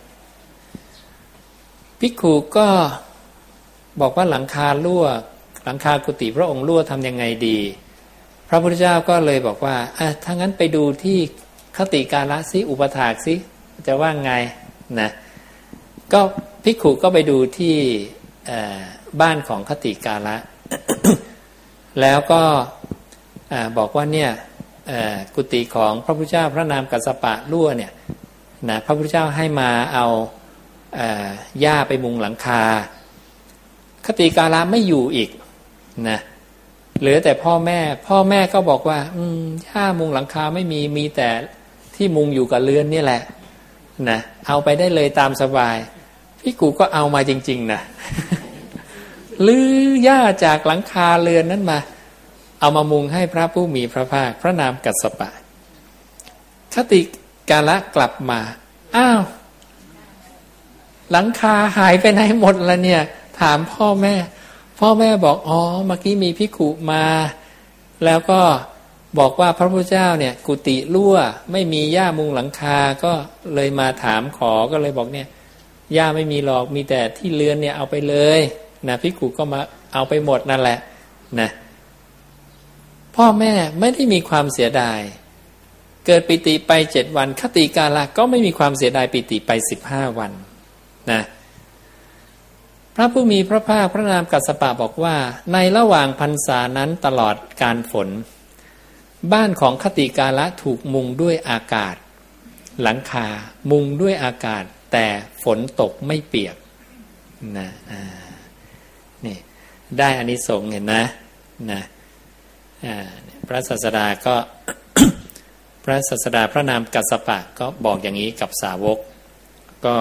ภิกขุก็บอกว่าหลังคารั่วหลังคากุฏิพระองค์รั่วทำยังไงดีพระพุทธเจ้าก็เลยบอกว่าอ่ะถ้างั้นไปดูที่คติกาละซิอุปถากซิจะว่าไงนะก็ภิกขุก็ไปดูที่บ้านของคติกาละ แล้วก็บอกว่าเนี่ยกุฏิของพระพุทธเจ้าพระนามกัสสปะรั่วเนี่ยนะพระพุทธเจ้าให้มาเอาหญ้าไปมุงหลังคาคติกาละไม่อยู่อีกนะเหลือแต่พ่อแม่พ่อแม่ก็บอกว่าอืมหญ้ามุงหลังคาไม่มีมีแต่ที่มุงอยู่กับเรือนนี่แหละนะเอาไปได้เลยตามสบายพี่กูก็เอามาจริงๆนะลื้อหญ้าจากหลังคาเรือนนั้นมาเอามามุงให้พระผู้มีพระภาคพระนามกัสสปะคติกาละกลับมาอ้าวหลังคาหายไปไหนหมดละเนี่ยถามพ่อแม่พ่อแม่บอกอ๋อเมื่อกี้มีภิกขุมาแล้วก็บอกว่าพระพุทธเจ้าเนี่ยกุฏิรั่วไม่มีหญ้ามุงหลังคาก็เลยมาถามขอก็เลยบอกเนี่ยหญ้าไม่มีหรอกมีแต่ที่เรือนเนี่ยเอาไปเลยนะภิกขุก็มาเอาไปหมดนั่นแหละนะพ่อแม่ไม่ได้มีความเสียดายเกิดปิติไปเจ็ดวันคติกาละก็ไม่มีความเสียดายปิติไปสิบห้าวันนะพระผู้มีพระภาคพระนามกัสสปะบอกว่าในระหว่างพรรษานั้นตลอดการฝนบ้านของคติกาละถูกมุงด้วยอากาศหลังคามุงด้วยอากาศแต่ฝนตกไม่เปียกนะอ่านี่ได้อานิสงส์เห็นนะนะอ่าพระศาสดาก็ พระศาสดาพระนามกัสสปะก็บอกอย่างนี้กับสาวกก็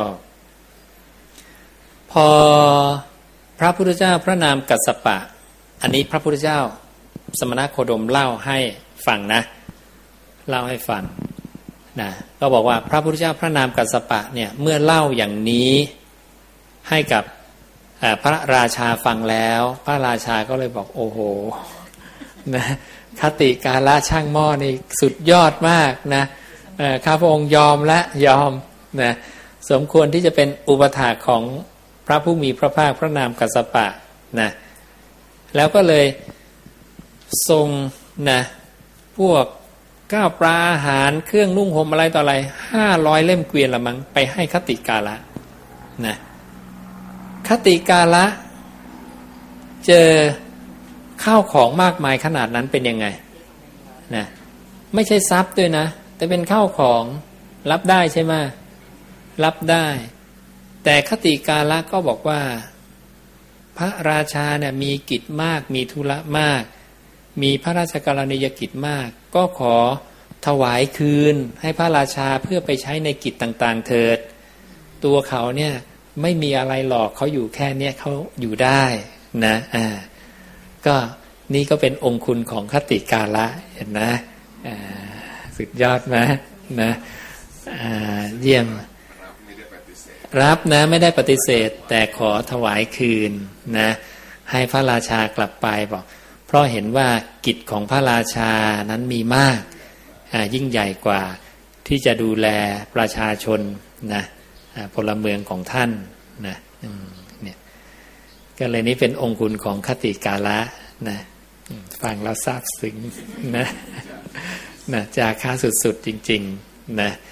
พอพระพุทธเจ้าพระนามกัสสปะอันนี้พระพุทธเจ้าสมณโคดมเล่าให้ฟังนะเล่าให้ฟังนะก็บอกว่าพระพุทธเจ้าพระนามกัสสปะเนี่ยเมื่อเล่าอย่างนี้ให้กับพระราชาฟังแล้วพระราชาก็เลยบอกโอ้โหนะคติกาละช่างหม้อนี่สุดยอดมากนะข้าพระองค์ยอมและยอมนะสมควรที่จะเป็นอุปถากของพระผู้มีพระภาคพระนามกัสสปะนะแล้วก็เลยทรงนะพวกข้าวปลาอาหารเครื่องนุ่งห่มอะไรต่ออะไรห้าร้อยเล่มเกวียนละมั้งไปให้คติกาละนะคติกาละเจอข้าวของมากมายขนาดนั้นเป็นยังไงนะไม่ใช่ทรัพย์ด้วยนะแต่เป็นข้าวของรับได้ใช่ไหมรับได้แต่คติกาละก็บอกว่าพระราชาเนี่ยมีกิจมากมีธุระมากมีพระราชกรณียกิจมากก็ขอถวายคืนให้พระราชาเพื่อไปใช้ในกิจต่างๆเถิดตัวเขาเนี่ยไม่มีอะไรหรอกเขาอยู่แค่เนี้ยเขาอยู่ได้นะอ่าก็นี่ก็เป็นองคุณของคติกาละเห็นนะอ่าสุดยอดไหมนะอ่าเยี่ยมรับนะไม่ได้ปฏิเสธแต่ขอถวายคืนนะให้พระราชากลับไปบอกเพราะเห็นว่ากิจของพระราชานั้นมีมากยิ่งใหญ่กว่าที่จะดูแลประชาชนนะพลเมืองของท่านนะเนี่ยก็เลยนี้เป็นองค์คุณของคติกาละนะฟังแล้วซาบซึ้งนะนะจาค่าสุดๆจริงๆนะ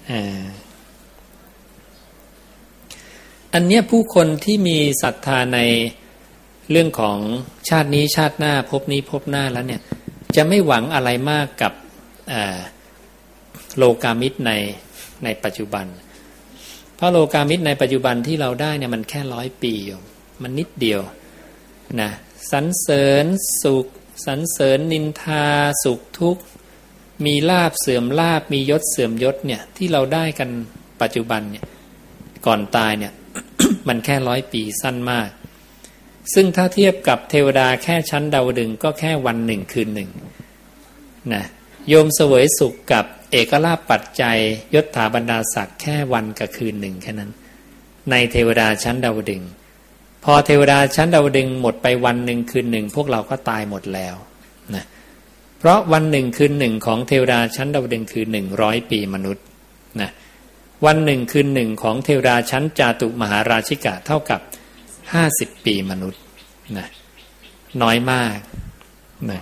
อันเนี้ยผู้คนที่มีศรัทธาในเรื่องของชาตินี้ชาติหน้าภพนี้ภพหน้าแล้วเนี่ยจะไม่หวังอะไรมากกับโลกามิตรในในปัจจุบันเพราะโลกามิตรในปัจจุบันที่เราได้เนี่ยมันแค่ร้อยปีอยู่มันนิดเดียวนะสรรเสริญสุขสรรเสริญนินทาสุขทุกข์มีลาภเสื่อมลาภมียศเสื่อมยศเนี่ยที่เราได้กันปัจจุบันเนี่ยก่อนตายเนี่ย มันแค่ร้อยปีสั้นมากซึ่งถ้าเทียบกับเทวดาแค่ชั้นดาวดึงส์ก็แค่วันหนึ่งคืนหนึ่งนะโยมเสวยสุขกับเอกลาภปัจจัยยศถาบรรดาศักดิ์แค่วันกับคืนหนึ่งแค่นั้นในเทวดาชั้นดาวดึงส์พอเทวดาชั้นดาวดึงส์หมดไปวันหนึ่งคืนหนึ่งพวกเราก็ตายหมดแล้วนะเพราะวันหนึ่งคืนหนึ่งของเทวดาชั้นดาวดึงส์คือหนึ่งร้อยปีมนุษย์นะวันหนึ่งคืนหนึ่งของเทวดาชั้นจาตุมหาราชิกะเท่ากับห้าสิบปีมนุษย์นะน้อยมากนะ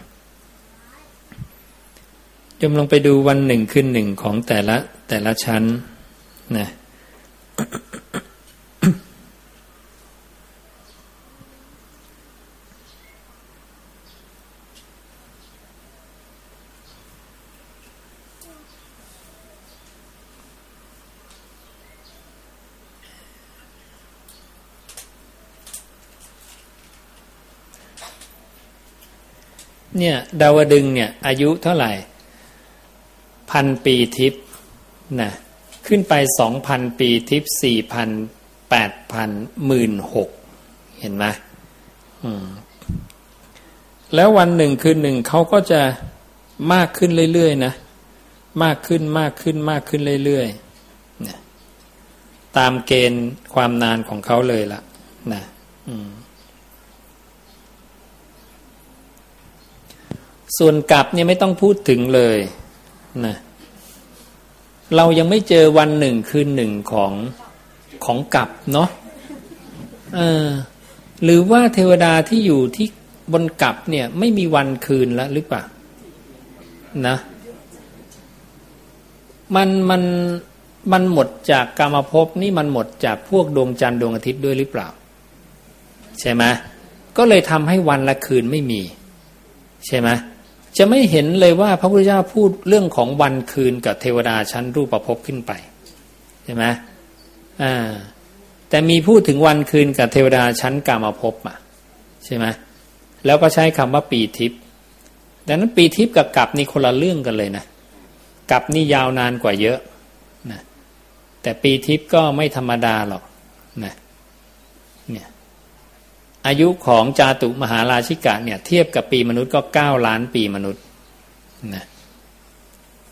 จมลงไปดูวันหนึ่งคืนหนึ่งของแต่ละแต่ละชั้นนะเนี่ยดาวดึงส์เนี่ยอายุเท่าไหร่พันปีทิพย์นะขึ้นไปสองพันปีทิพย์สี่พันแปดพันหมื่นหกเห็นไหมอืมแล้ววันหนึ่งคืนหนึ่งเขาก็จะมากขึ้นเรื่อยๆนะมากขึ้นมากขึ้นมากขึ้นเรื่อยๆนะตามเกณฑ์ความนานของเขาเลยล่ะนะอืมส่วนกลับเนี่ยไม่ต้องพูดถึงเลยนะเรายังไม่เจอวันหนึ่งคืนหนึ่งของของกลับเนาะเออหรือว่าเทวดาที่อยู่ที่บนกลับเนี่ยไม่มีวันคืนแล้วหรือเปล่านะมันมันมันหมดจากกามภพนี่มันหมดจากพวกดวงจันทร์ดวงอาทิตย์ด้วยหรือเปล่าใช่ไหมก็เลยทำให้วันละคืนไม่มีใช่ไหมจะไม่เห็นเลยว่าพระพุทธเจ้าพูดเรื่องของวันคืนกับเทวดาชั้นรูปภพขึ้นไปใช่ไหมอ่าแต่มีพูดถึงวันคืนกับเทวดาชั้นกามภพอ่ะใช่ไหมแล้วก็ใช้คำว่าปีทิพย์ดังนั้นปีทิพย์กับกลับนี่คนละเรื่องกันเลยนะกลับนี่ยาวนานกว่าเยอะนะแต่ปีทิพย์ก็ไม่ธรรมดาหรอกนะเนี่ยอายุของจาตุมหาราชิกะเนี่ยเทียบกับปีมนุษย์ก็เก้าล้านปีมนุษย์นะ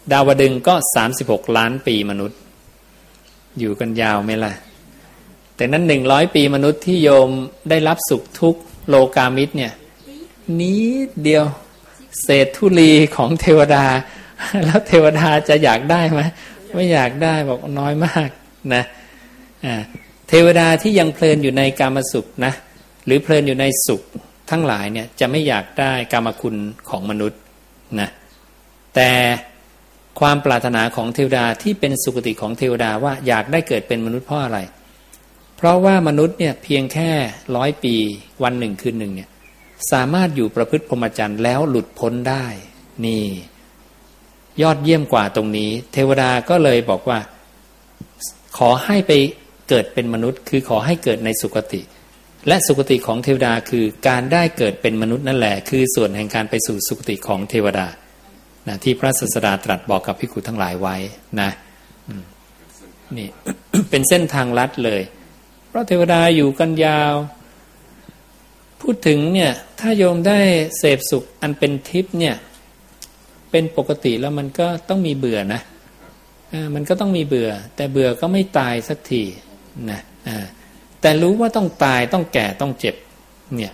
ดาวดึงส์ก็สามสิบหกล้านปีมนุษย์อยู่กันยาวไหมล่ะแต่นั้นหนึ่งร้อยปีมนุษย์ที่โยมได้รับสุขทุกข์โลกามิตรเนี่ยนิดเดียวเศษธุลีของเทวดาแล้วเทวดาจะอยากได้ไหมไม่อยากได้บอกน้อยมากนะอ่าเทวดาที่ยังเพลินอยู่ในกามสุขนะหรือเพลินอยู่ในสุขทั้งหลายเนี่ยจะไม่อยากได้กามคุณของมนุษย์นะแต่ความปรารถนาของเทวดาที่เป็นสุคติของเทวดาว่าอยากได้เกิดเป็นมนุษย์เพราะอะไรเพราะว่ามนุษย์เนี่ยเพียงแค่ร้อยปีวันหนึ่งคืนหนึ่งเนี่ยสามารถอยู่ประพฤติพรหมจรรย์แล้วหลุดพ้นได้นี่ยอดเยี่ยมกว่าตรงนี้เทวดาก็เลยบอกว่าขอให้ไปเกิดเป็นมนุษย์คือขอให้เกิดในสุคติและสุคติของเทวดาคือการได้เกิดเป็นมนุษย์นั่นแหละคือส่วนแห่งการไปสู่สุคติของเทวดานะที่พระศาสดาตรัสบอกกับภิกษุทั้งหลายไว้นะนี่ เป็นเส้นทางลัดเลยเพราะเทวดาอยู่กันยาวพูดถึงเนี่ยถ้าโยมได้เสพสุขอันเป็นทิพย์เนี่ยเป็นปกติแล้วมันก็ต้องมีเบื่อนะมันก็ต้องมีเบื่อแต่เบื่อก็ไม่ตายสักทีนะแต่รู้ว่าต้องตายต้องแก่ต้องเจ็บเนี่ย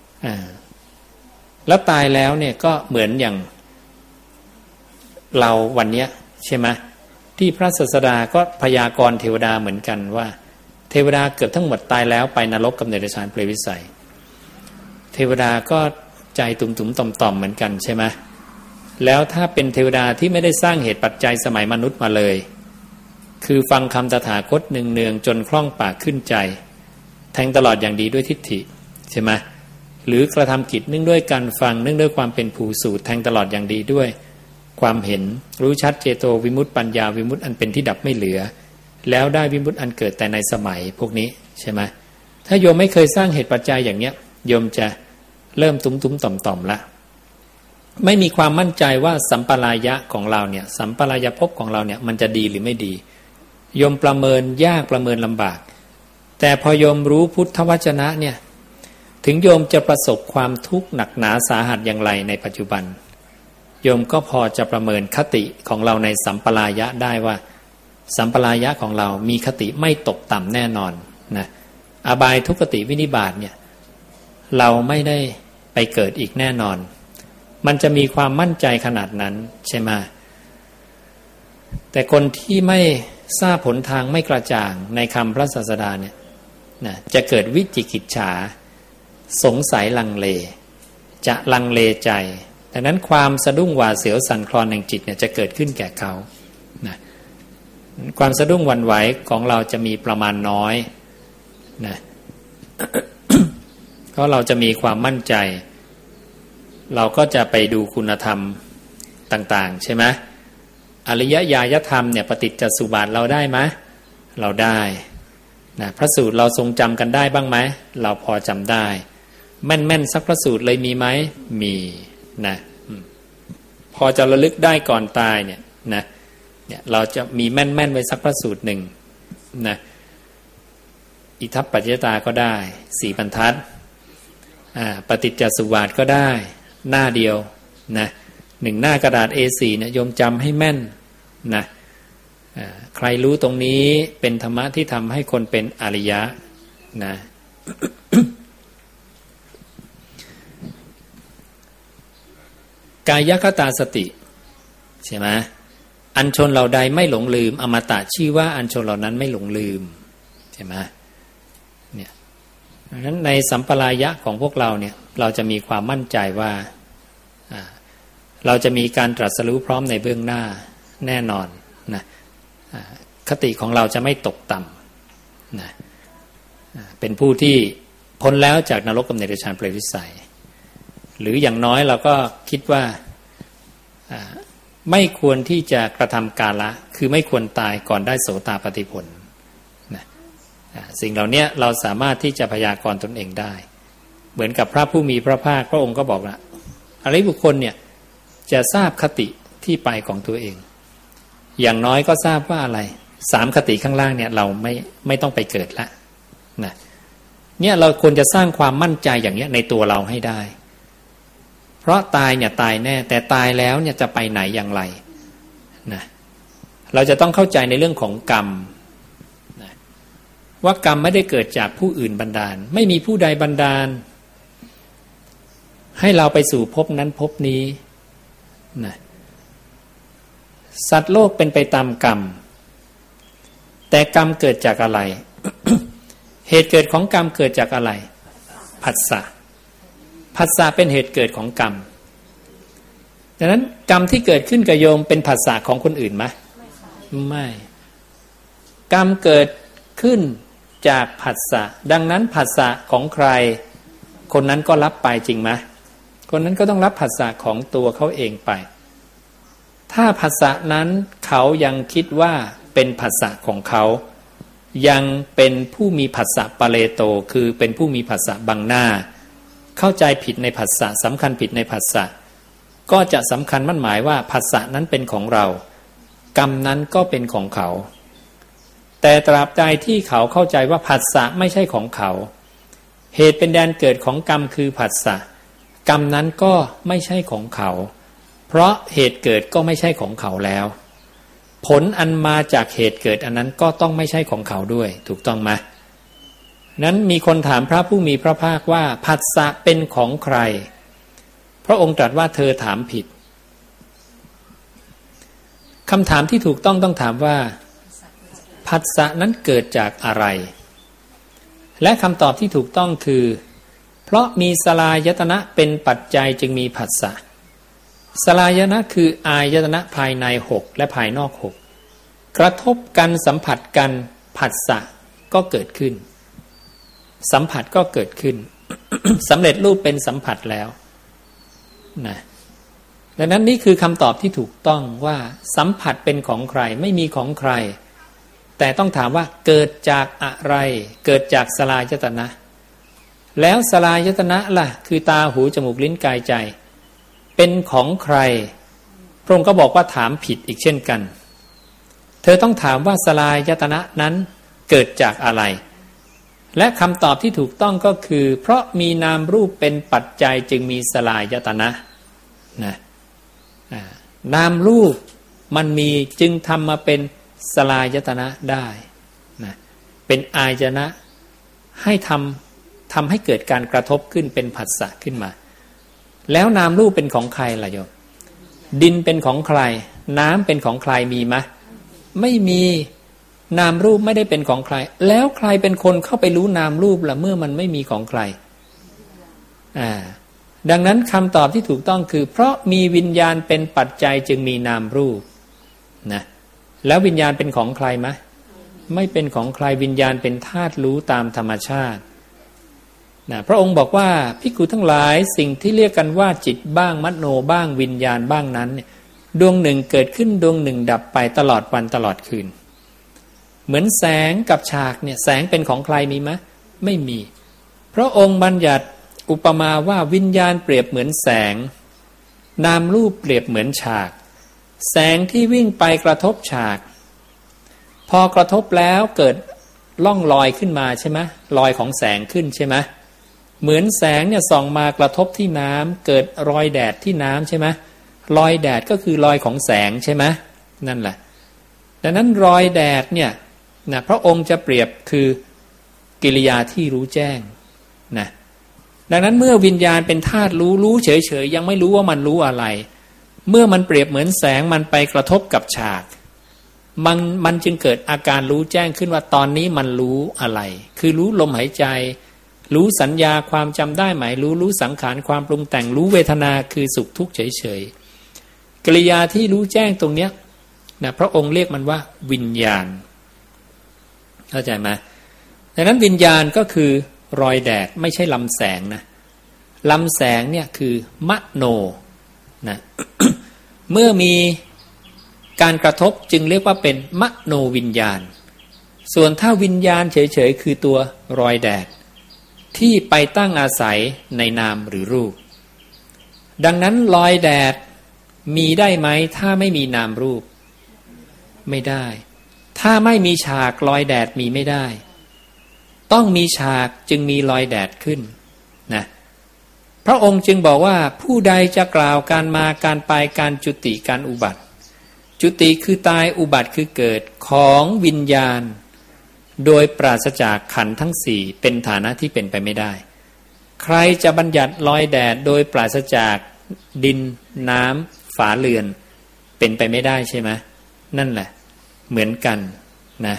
แล้วตายแล้วเนี่ยก็เหมือนอย่างเราวันนี้ใช่ไหมที่พระศาสดาก็พยากรณ์เทวดาเหมือนกันว่าเทวดาเกือบทั้งหมดตายแล้วไปนรกกับเดรัจฉานเปรตวิสัยเทวดาก็ใจตุ่มๆต่อมๆเหมือนกันใช่ไหมแล้วถ้าเป็นเทวดาที่ไม่ได้สร้างเหตุปัจจัยสมัยมนุษย์มาเลยคือฟังคำตถาคตเนืองๆจนคล่องปากขึ้นใจแทงตลอดอย่างดีด้วยทิฏฐิใช่ไหมหรือกระทำกิจเนื่องด้วยการฟังเนื่องด้วยความเป็นผู้สูตรแทงตลอดอย่างดีด้วยความเห็นรู้ชัดเจโตวิมุตติปัญญาวิมุตติอันเป็นที่ดับไม่เหลือแล้วได้วิมุตติอันเกิดแต่ในสมัยพวกนี้ใช่ไหมถ้าโยมไม่เคยสร้างเหตุปัจจัยอย่างเนี้ยโยมจะเริ่มตุ้มตุ้มต่อมต่อมละไม่มีความมั่นใจว่าสัมปรายะของเราเนี่ยสัมปรายภพของเราเนี่ยมันจะดีหรือไม่ดีโยมประเมินยากประเมินลำบากแต่พอโยมรู้พุทธวจนะเนี่ยถึงโยมจะประสบความทุกข์หนักหนาสาหัสอย่างไรในปัจจุบันโยมก็พอจะประเมินคติของเราในสัมปรายะได้ว่าสัมปรายะของเรามีคติไม่ตกต่ำแน่นอนนะอบายทุกขติวินิบาตเนี่ยเราไม่ได้ไปเกิดอีกแน่นอนมันจะมีความมั่นใจขนาดนั้นใช่ไหมแต่คนที่ไม่ทราบผลทางไม่กระจ่างในคำพระศาสดาเนี่ยนะจะเกิดวิจิกิจฉาสงสัยลังเลจะลังเลใจดังนั้นความสะดุ้งหวาดเสียวสั่นคลอนแห่งจิตเนี่ยจะเกิดขึ้นแก่เขานะความสะดุ้งหวั่นไหวของเราจะมีประมาณน้อยนะ เพราะเราจะมีความมั่นใจเราก็จะไปดูคุณธรรมต่างๆใช่ไหมอริยญาณธรรมเนี่ยปฏิจจสุบาทเราได้ไหมเราได้นะพระสูตรเราทรงจำกันได้บ้างไหมเราพอจำได้แม่นๆสักพระสูตรเลยมีไหมมีนะพอจะระลึกได้ก่อนตายเนี่ยนะเนี่ยเราจะมีแม่นๆไว้สักพระสูตรหนึ่งนะอิทัปปัจจยตาก็ได้สี่บรรทัดอ่าปฏิจจสุบาทก็ได้หน้าเดียวนะหนึ่งหน้ากระดาษ เอ โฟร์ เนี่ยโยมจำให้แม่นนะใครรู้ตรงนี้เป็นธรรมะที่ทำให้คนเป็นอริยะนะ กายคตาสติใช่ไหมอัญชนเหล่าใดไม่หลงลืมอมตะชื่อว่าอัญชนเหล่านั้นไม่หลงลืมใช่ไหมเนี่ยดังนั้นในสัมปรายะของพวกเราเนี่ยเราจะมีความมั่นใจว่าเราจะมีการตรัสรู้พร้อมในเบื้องหน้าแน่นอนนะคติของเราจะไม่ตกต่ำนะเป็นผู้ที่พ้นแล้วจากนรกกับเดรัจฉานเปรตวิสัยหรืออย่างน้อยเราก็คิดว่าไม่ควรที่จะกระทำกาละคือไม่ควรตายก่อนได้โสตาปัตติผลนะสิ่งเหล่านี้เราสามารถที่จะพยากรณ์ตนเองได้เหมือนกับพระผู้มีพระภาคพระองค์ก็บอกว่าอริยบุคคลเนี่ยจะทราบคติที่ไปของตัวเองอย่างน้อยก็ทราบว่าอะไรสามคติข้างล่างเนี่ยเราไม่ไม่ต้องไปเกิดละนะเนี่ยเราควรจะสร้างความมั่นใจอย่างเนี้ยในตัวเราให้ได้เพราะตายเนี่ยตายแน่แต่ตายแล้วเนี่ยจะไปไหนอย่างไรนะเราจะต้องเข้าใจในเรื่องของกรรมนะว่ากรรมไม่ได้เกิดจากผู้อื่นบันดาลไม่มีผู้ใดบันดาลให้เราไปสู่ภพนั้นภพนี้นะสัตว์โลกเป็นไปตามกรรมแต่กรรมเกิดจากอะไร เหตุเกิดของกรรมเกิดจากอะไรผัสสะผัสสะเป็นเหตุเกิดของกรรมดังนั้นกรรมที่เกิดขึ้นกับโยมเป็นผัสสะของคนอื่นไหมไม่กรรมเกิดขึ้นจากผัสสะดังนั้นผัสสะของใครคนนั้นก็รับไปจริงไหมคนนั้นก็ต้องรับผัสสะของตัวเขาเองไปถ้าผัสสะนั้นเขายังคิดว่าเป็นผัสสะของเขายังเป็นผู้มีผัสสะปะเลโตคือเป็นผู้มีผัสสะบังหน้าเข้าใจผิดในผัสสะสำคัญผิดในผัสสะก็จะสำคัญมั่นหมายว่าผัสสะนั้นเป็นของเรากรรมนั้นก็เป็นของเขาแต่ตราบใดที่เขาเข้าใจว่าผัสสะไม่ใช่ของเขาเหตุเป็นแดนเกิดของกรรมคือผัสสะกรรมนั้นก็ไม่ใช่ของเขาเพราะเหตุเกิดก็ไม่ใช่ของเขาแล้วผลอันมาจากเหตุเกิดอันนั้นก็ต้องไม่ใช่ของเขาด้วยถูกต้องไหมนั้นมีคนถามพระผู้มีพระภาคว่าผัสสะเป็นของใครพระองค์ตรัสว่าเธอถามผิดคำถามที่ถูกต้องต้องถามว่าผัสสะนั้นเกิดจากอะไรและคำตอบที่ถูกต้องคือเพราะมีสลายตนะเป็นปัจจัยจึงมีผัสสะสลายตนะคืออายตนะภายในหกและภายนอกหกกระทบกันสัมผัสกันผัสสะก็เกิดขึ้นสัมผัสก็เกิดขึ้น สำเร็จรูปเป็นสัมผัสแล้วนะดังนั้นนี่คือคำตอบที่ถูกต้องว่าสัมผัสเป็นของใครไม่มีของใครแต่ต้องถามว่าเกิดจากอะไรเกิดจากสลายตนะแล้วสลายตนะล่ะคือตาหูจมูกลิ้นกายใจเป็นของใครพระองค์ก็บอกว่าถามผิดอีกเช่นกันเธอต้องถามว่าสลายตนะนั้นเกิดจากอะไรและคำตอบที่ถูกต้องก็คือเพราะมีนามรูปเป็นปัจจัยจึงมีสลายตนะนะนามรูปมันมีจึงทำมาเป็นสลายตนะได้นะเป็นอายตนะให้ทำทำให้เกิดการกระทบขึ้นเป็นผัสสะขึ้นมาแล้วนามรูปเป็นของใครล่ะโยมดินเป็นของใครน้ำเป็นของใครมีไหมไม่มีนามรูปไม่ได้เป็นของใครแล้วใครเป็นคนเข้าไปรู้นามรูปล่ะเมื่อมันไม่มีของใครอ่าดังนั้นคำตอบที่ถูกต้องคือเพราะมีวิญญาณเป็นปัจจัยจึงมีนามรูปนะแล้ววิญญาณเป็นของใครไหมไม่เป็นของใครวิญญาณเป็นธาตุรู้ตามธรรมชาตินะพระองค์บอกว่าภิกขุทั้งหลายสิ่งที่เรียกกันว่าจิตบ้างมโนบ้างวิญญาณบ้างนั้นเนี่ยดวงหนึ่งเกิดขึ้นดวงหนึ่งดับไปตลอดวันตลอดคืนเหมือนแสงกับฉากเนี่ยแสงเป็นของใครมีไหมไม่มีพระองค์บัญญัติอุปมาว่าวิญญาณเปรียบเหมือนแสงนามรูปเปรียบเหมือนฉากแสงที่วิ่งไปกระทบฉากพอกระทบแล้วเกิดล่องลอยขึ้นมาใช่ไหมลอยของแสงขึ้นใช่ไหมเหมือนแสงเนี่ยส่องมากระทบที่น้ำเกิดรอยแดดที่น้ำใช่ไหมรอยแดดก็คือรอยของแสงใช่ไหมนั่นแหละดังนั้นรอยแดดเนี่ยนะพระองค์จะเปรียบคือกิริยาที่รู้แจ้งนะดังนั้นเมื่อวิญญาณเป็นธาตุรู้รู้เฉยๆยังไม่รู้ว่ามันรู้อะไรเมื่อมันเปรียบเหมือนแสงมันไปกระทบกับฉากมันมันจึงเกิดอาการรู้แจ้งขึ้นว่าตอนนี้มันรู้อะไรคือรู้ลมหายใจรู้สัญญาความจำได้หมายรู้รู้สังขารความปรุงแต่งรู้เวทนาคือสุขทุกข์เฉยๆกิริยาที่รู้แจ้งตรงเนี้ยนะพระองค์เรียกมันว่าวิญญาณเข้าใจไหมดังนั้นวิญญาณก็คือรอยแดดไม่ใช่ลำแสงนะลำแสงเนี่ยคือมโนนะ เมื่อมีการกระทบจึงเรียกว่าเป็นมโนวิญญาณส่วนถ้าวิญญาณเฉยๆคือตัวรอยแดดที่ไปตั้งอาศัยในนามหรือรูปดังนั้นรอยแดดมีได้ไหมถ้าไม่มีนามรูปไม่ได้ถ้าไม่มีฉากรอยแดดมีไม่ได้ต้องมีฉากจึงมีรอยแดดขึ้นนะพระองค์จึงบอกว่าผู้ใดจะกล่าวการมาการไปการจุติการอุบัติจุติคือตายอุบัติคือเกิดของวิญญาณโดยปราศจากขันธ์ทั้งสี่เป็นฐานะที่เป็นไปไม่ได้ใครจะบัญญัติลอยแดดโดยปราศจากดินน้ำฝาเรือนเป็นไปไม่ได้ใช่ไหมนั่นแหละเหมือนกันนะ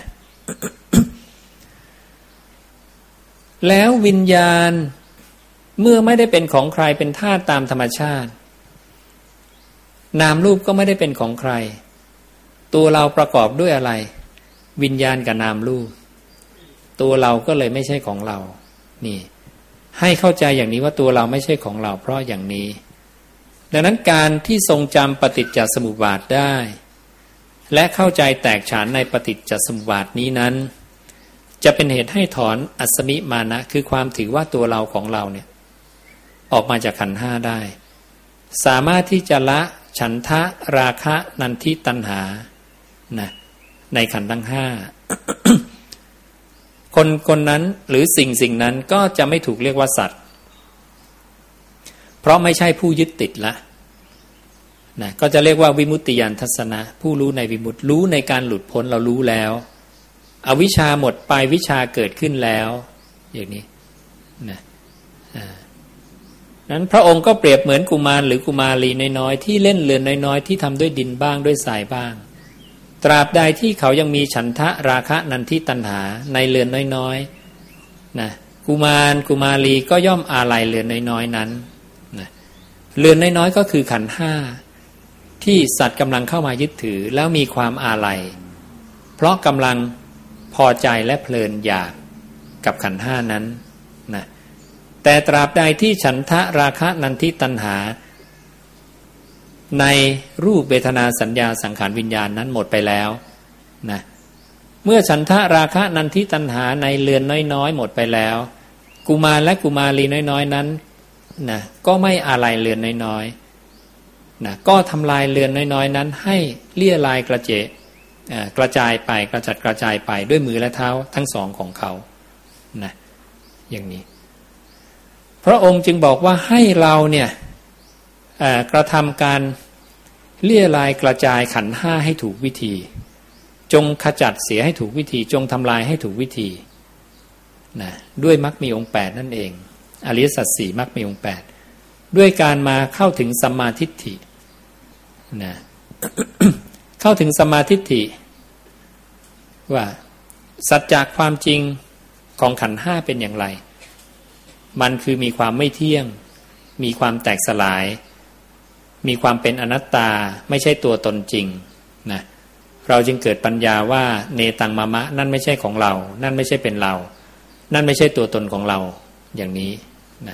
แล้ววิญญาณเมื่อไม่ได้เป็นของใครเป็นธาตุตามธรรมชาตินามรูปก็ไม่ได้เป็นของใครตัวเราประกอบด้วยอะไรวิญญาณกับนามรูปตัวเราก็เลยไม่ใช่ของเรานี่ให้เข้าใจอย่างนี้ว่าตัวเราไม่ใช่ของเราเพราะอย่างนี้ดังนั้นการที่ทรงจำปฏิจจสมุปบาทได้และเข้าใจแตกฉานในปฏิจจสมุปบาทนี้นั้นจะเป็นเหตุให้ถอนอัสมิมานะคือความถือว่าตัวเราของเราเนี่ยออกมาจากขันธ์ห้าได้สามารถที่จะละฉันทะราคะนันทิตัณหานะในขันธ์ทั้งห้า คนคนนั้นหรือสิ่งสิ่งนั้นก็จะไม่ถูกเรียกว่าสัตว์เพราะไม่ใช่ผู้ยึดติดละนะก็จะเรียกว่าวิมุตติญาณทัศนะผู้รู้ในวิมุตติรู้ในการหลุดพ้นเรารู้แล้วอวิชชาหมดไปวิชาเกิดขึ้นแล้วอย่างนี้นะนั้นพระองค์ก็เปรียบเหมือนกุมารหรือกุมารีน้อยๆที่เล่นเรือนน้อยๆที่ทำด้วยดินบ้างด้วยทรายบ้างตราบใดที่เขายังมีฉันทะราคะนันทิตัณหาในเรือนน้อยๆนะกุมารกุมารีก็ย่อมอาลัยเรือนน้อยๆนั้นนะเรือนน้อยๆก็คือขันธ์ห้าที่สัตว์กำลังเข้ามายึดถือแล้วมีความอาลัยเพราะกำลังพอใจและเพลินอยากกับขันธ์ห้านั้นนะแต่ตราบใดที่ฉันทะราคะนันทิตัณหาในรูปเวทนาสัญญาสังขารวิญญาณนั้นหมดไปแล้วนะเมื่อฉันทะราคะนันทิตัณหาในเรือนน้อยๆหมดไปแล้วกุมารและกุมารีน้อยๆนั้นนะก็ไม่อาลัยเรือนน้อยๆนะก็ทำลายเรือนน้อยๆนั้นให้เลี่ยลายกระเจกระจายไปกระจัดกระจายไปด้วยมือและเท้าทั้งสองของเขานะอย่างนี้พระองค์จึงบอกว่าให้เราเนี่ยกระทำการเลี่ยลายกระจายขันธ์ห้าให้ถูกวิธีจงขจัดเสียให้ถูกวิธีจงทำลายให้ถูกวิธีนะด้วยมรรคมีองค์แปดนั่นเองอริยสัจสี่มรรคมีองค์แปดด้วยการมาเข้าถึงสัมมาทิฏฐินะ เข้าถึงสัมมาทิฏฐิว่าสัจจะความจริงของขันธ์ห้าเป็นอย่างไรมันคือมีความไม่เที่ยงมีความแตกสลายมีความเป็นอนัตตาไม่ใช่ตัวตนจริงนะเราจึงเกิดปัญญาว่าเนตังมะมะนั่นไม่ใช่ของเรานั่นไม่ใช่เป็นเรานั่นไม่ใช่ตัวตนของเราอย่างนี้นะ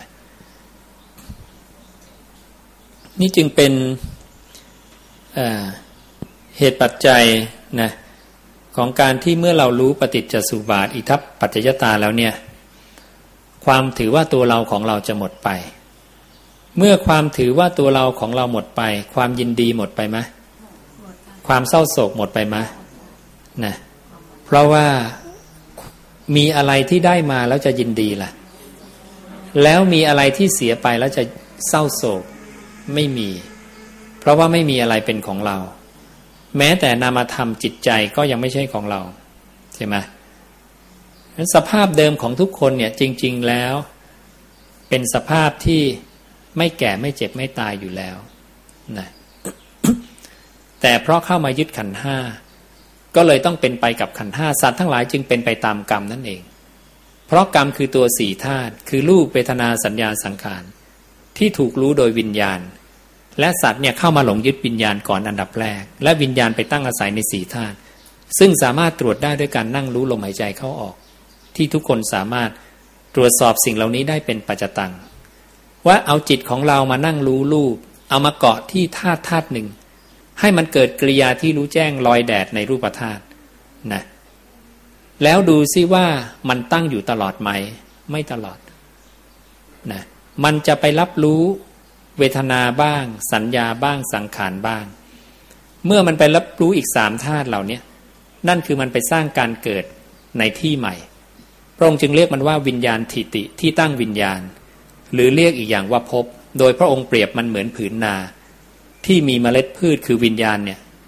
นี่จึงเป็นเอ่อเหตุปัจจัยนะของการที่เมื่อเรารู้ปฏิจจสมุปบาทอิทัปปัจจยตาแล้วเนี่ยความถือว่าตัวเราของเราจะหมดไปเมื่อความถือว่าตัวเราของเราหมดไปความยินดีหมดไปไหมความเศร้าโศกหมดไปไหมนะเพราะว่ามีอะไรที่ได้มาแล้วจะยินดีล่ะแล้วมีอะไรที่เสียไปแล้วจะเศร้าโศกไม่มีเพราะว่าไม่มีอะไรเป็นของเราแม้แต่นามธรรมจิตใจก็ยังไม่ใช่ของเราใช่ไหมนั้นสภาพเดิมของทุกคนเนี่ยจริงๆแล้วเป็นสภาพที่ไม่แก่ไม่เจ็บไม่ตายอยู่แล้วนะ แต่เพราะเข้ามายึดขันธ์ห้าก็เลยต้องเป็นไปกับขันธ์ห้าสัตว์ทั้งหลายจึงเป็นไปตามกรรมนั่นเองเพราะกรรมคือตัวสี่ธาตุคือรูปเวทนาสัญญาสังขารที่ถูกรู้โดยวิญญาณและสัตว์เนี่ยเข้ามาหลงยึดวิญญาณก่อนอันดับแรกและวิญญาณไปตั้งอาศัยในสี่ธาตุซึ่งสามารถตรวจได้ด้วยการนั่งรู้ลมหายใจเข้าออกที่ทุกคนสามารถตรวจสอบสิ่งเหล่านี้ได้เป็นปัจจตังว่าเอาจิตของเรามานั่งรู้รูปเอามาเกาะที่ธาตุธาตุหนึ่งให้มันเกิดกิริยาที่รู้แจ้งลอยแดดในรูปธาตุนะแล้วดูซิว่ามันตั้งอยู่ตลอดไหมไม่ตลอดนะมันจะไปรับรู้เวทนาบ้างสัญญาบ้างสังขารบ้างเมื่อมันไปรับรู้อีกสามธาตุเหล่านี้นั่นคือมันไปสร้างการเกิดในที่ใหม่พระองค์จึงเรียกมันว่าวิญญาณทิติที่ตั้งวิญญาณหรือเรียกอีกอย่างว่าภพโดยพระองค์เปรียบมันเหมือนผืนนาที่มีเมล็ดพืชคือวิญญาณเนี่ย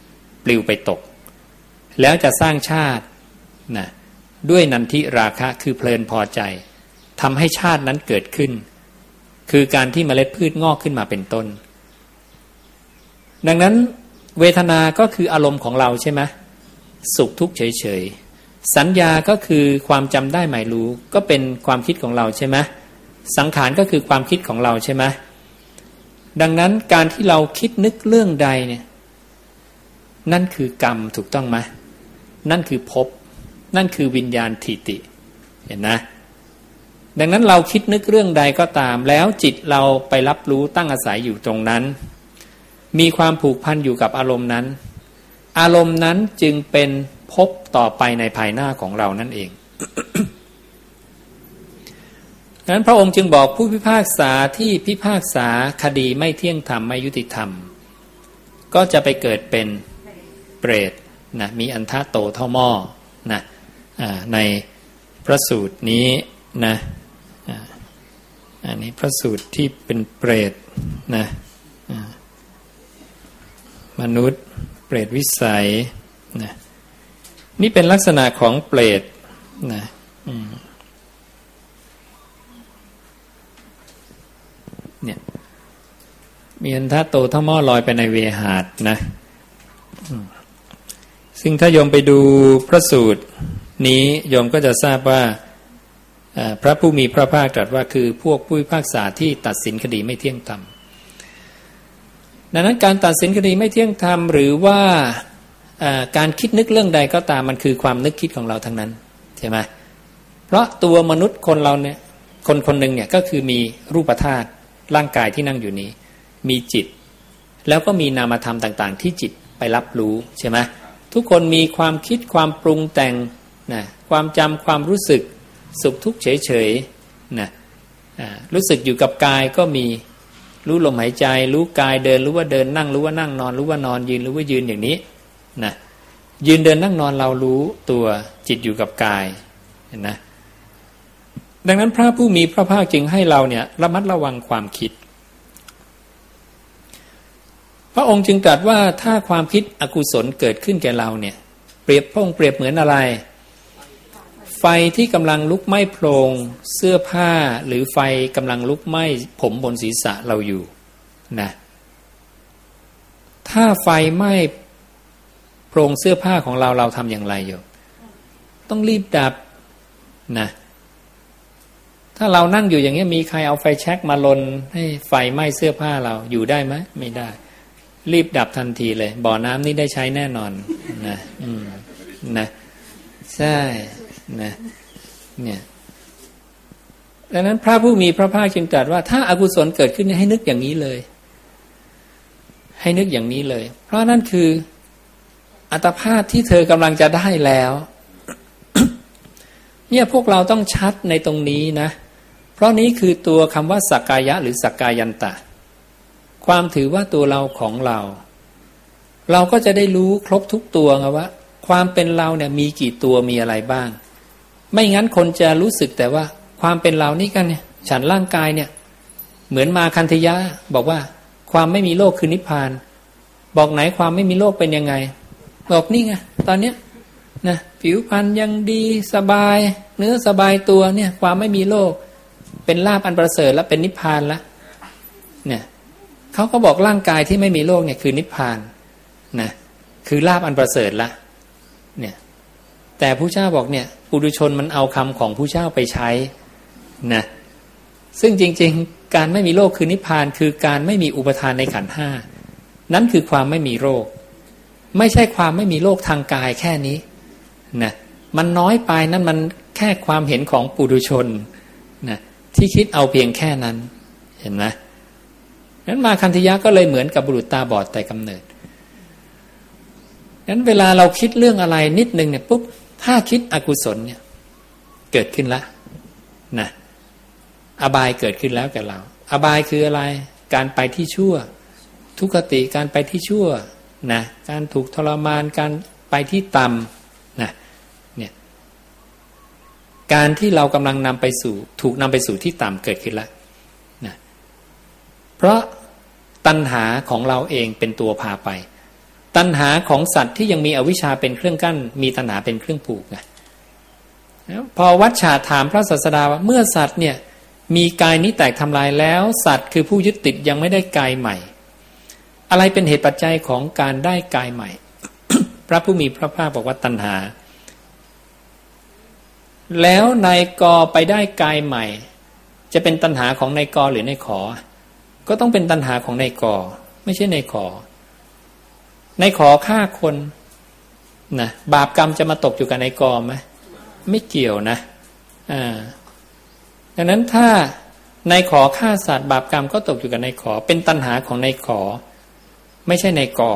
ปลิวไปตกแล้วจะสร้างชาตินะด้วยนันทิราคะคือเพลินพอใจทำให้ชาตินั้นเกิดขึ้นคือการที่เมล็ดพืชงอกขึ้นมาเป็นต้นดังนั้นเวทนาก็คืออารมณ์ของเราใช่ไหมสุขทุกข์เฉยๆสัญญาก็คือความจำได้หมายรู้ก็เป็นความคิดของเราใช่ไหมสังขารก็คือความคิดของเราใช่ไหมดังนั้นการที่เราคิดนึกเรื่องใดเนี่ยนั่นคือกรรมถูกต้องไหมนั่นคือภพนั่นคือวิญญาณทิฏฐิเห็นนะดังนั้นเราคิดนึกเรื่องใดก็ตามแล้วจิตเราไปรับรู้ตั้งอาศัยอยู่ตรงนั้นมีความผูกพันอยู่กับอารมณ์นั้นอารมณ์นั้นจึงเป็นภพต่อไปในภายหน้าของเรานั่นเอง ดังนั้นพระองค์จึงบอกผู้พิพากษาที่พิพากษาคดีไม่เที่ยงธรรมไม่ยุติธรรมก็จะไปเกิดเป็นเปรตนะมีอันทะโตเท่าหม้อนะในพระสูตรนี้นะอันนี้พระสูตรที่เป็นเปรตนะมนุษย์เปรตวิสัยนะนี่เป็นลักษณะของเปรตนะเนี่ยมีอันทะโตเท่าหม้อลอยไปในเวหาสนะซึ่งถ้าโยมไปดูพระสูตรนี้โยมก็จะทราบว่าพระผู้มีพระภาคตรัสว่าคือพวกผู้พิพากษาที่ตัดสินคดีไม่เที่ยงธรรมดังนั้นการตัดสินคดีไม่เที่ยงธรรมหรือว่าการคิดนึกเรื่องใดก็ตามมันคือความนึกคิดของเราทั้งนั้นใช่ไหมเพราะตัวมนุษย์คนเราเนี่ยคนคนหนึ่งเนี่ยก็คือมีรูปธาตุร่างกายที่นั่งอยู่นี้มีจิตแล้วก็มีนามธรรมต่างๆที่จิตไปรับรู้ใช่ไหมทุกคนมีความคิดความปรุงแต่งนะความจำความรู้สึกสุขทุกข์เฉยๆนะรู้สึกอยู่กับกายก็มีรู้ลมหายใจรู้กายเดินรู้ว่าเดินนั่งรู้ว่านั่งนอนรู้ว่านอนยืนรู้ว่ายืนอย่างนี้นะยืนเดินนั่งนอนเรารู้ตัวจิตอยู่กับกายเห็นนะดังนั้นพระผู้มีพระภาคจึงให้เราเนี่ยระมัดระวังความคิดพระองค์จึงตรัสว่าถ้าความคิดอกุศลเกิดขึ้นแก่เราเนี่ยเปรียบพระองค์เปรียบเหมือนอะไรไฟที่กำลังลุกไหม้โพรงเสื้อผ้าหรือไฟกำลังลุกไหม้ผมบนศีรษะเราอยู่นะถ้าไฟไหม้โพรงเสื้อผ้าของเราเราทำอย่างไรอยู่ต้องรีบดับนะถ้าเรานั่งอยู่อย่างนี้มีใครเอาไฟแช็กมาลนให้ไฟไหม้เสื้อผ้าเราอยู่ได้ไหมไม่ได้รีบดับทันทีเลยบ่อน้ำนี่ได้ใช้แน่นอนนะอืมนะใช่นะเนี่ยดังนั้นพระผู้มีพระภาคจึงตรัสว่าถ้าอกุศลเกิดขึ้นให้นึกอย่างนี้เลยให้นึกอย่างนี้เลยเพราะนั่นคืออัตภาพที่เธอกำลังจะได้แล้ว เนี่ยพวกเราต้องชัดในตรงนี้นะเพราะนี้คือตัวคำว่าสักกายะหรือสักกายันตะความถือว่าตัวเราของเราเราก็จะได้รู้ครบทุกตัวไงว่าความเป็นเราเนี่ยมีกี่ตัวมีอะไรบ้างไม่งั้นคนจะรู้สึกแต่ว่าความเป็นเรานี่กันเนี่ยฉันร่างกายเนี่ยเหมือนมาคันธยะบอกว่าความไม่มีโลกคือนิพพานบอกไหนความไม่มีโลกเป็นยังไงบอกนี่ไงตอนเนี้ยนะผิวพรรณยังดีสบายเนื้อสบายตัวเนี่ยความไม่มีโลกเป็นลาภอันประเสริฐและเป็นนิพพานละเนี่ยเขาก็บอกร่างกายที่ไม่มีโลกเนี่ยคือนิพพานนะคือลาภอันประเสริฐละเนี่ยแต่ผู้เจ้าบอกเนี่ยปุถุชนมันเอาคำของผู้เจ้าไปใช้นะซึ่งจริงๆการไม่มีโลกคือนิพพานคือการไม่มีอุปทานในขันธ์ห้านั่นคือความไม่มีโรคไม่ใช่ความไม่มีโรคทางกายแค่นี้นะมันน้อยไปนั่นมันแค่ความเห็นของปุถุชนนะที่คิดเอาเพียงแค่นั้นเห็นไหมนั้นมาคันธยะก็เลยเหมือนกับบุรุษตาบอดแต่กำเนิดนั้นเวลาเราคิดเรื่องอะไรนิดนึงเนี่ยปุ๊บถ้าคิดอกุศลเนี่ยเกิดขึ้นแล้วนะอบายเกิดขึ้นแล้วแก่เราอบายคืออะไรการไปที่ชั่วทุกขติการไปที่ชั่วนะการถูกทรมานการไปที่ต่ำนะเนี่ยการที่เรากำลังนำไปสู่ถูกนำไปสู่ที่ต่ำเกิดขึ้นแล้วนะเพราะตัณหาของเราเองเป็นตัวพาไปตัณหาของสัตว์ที่ยังมีอวิชชาเป็นเครื่องกั้นมีตัณหาเป็นเครื่องผูกไงพอวัชชะถามพระศาสดาว่าเมื่อสัตว์เนี่ยมีกายนี้แตกทำลายแล้วสัตว์คือผู้ยึดติดยังไม่ได้กายใหม่อะไรเป็นเหตุปัจจัยของการได้กายใหม่ พระผู้มีพระภาคบอกว่าตัณหาแล้วนายกไปได้กายใหม่จะเป็นตัณหาของนายกหรือนายขอก็ต้องเป็นตัณหาของนายกไม่ใช่นายขอนายขอฆ่าคนนะบาปกรรมจะมาตกอยู่กับนายกไหมไม่เกี่ยวนะอ่าดังนั้นถ้านายขอฆ่าสัตว์บาปกรรมก็ตกอยู่กับนายขอเป็นตัณหาของนายขอไม่ใช่นายก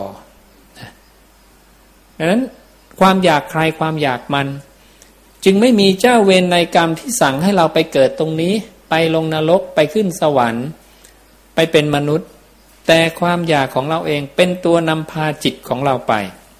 ดังนั้นความอยากใครความอยากมันจึงไม่มีเจ้าเวรนายกรรมที่สั่งให้เราไปเกิดตรงนี้ไปลงนรกไปขึ้นสวรรค์ไปเป็นมนุษย์แต่ความอยากของเราเองเป็นตัวนำพาจิตของเราไป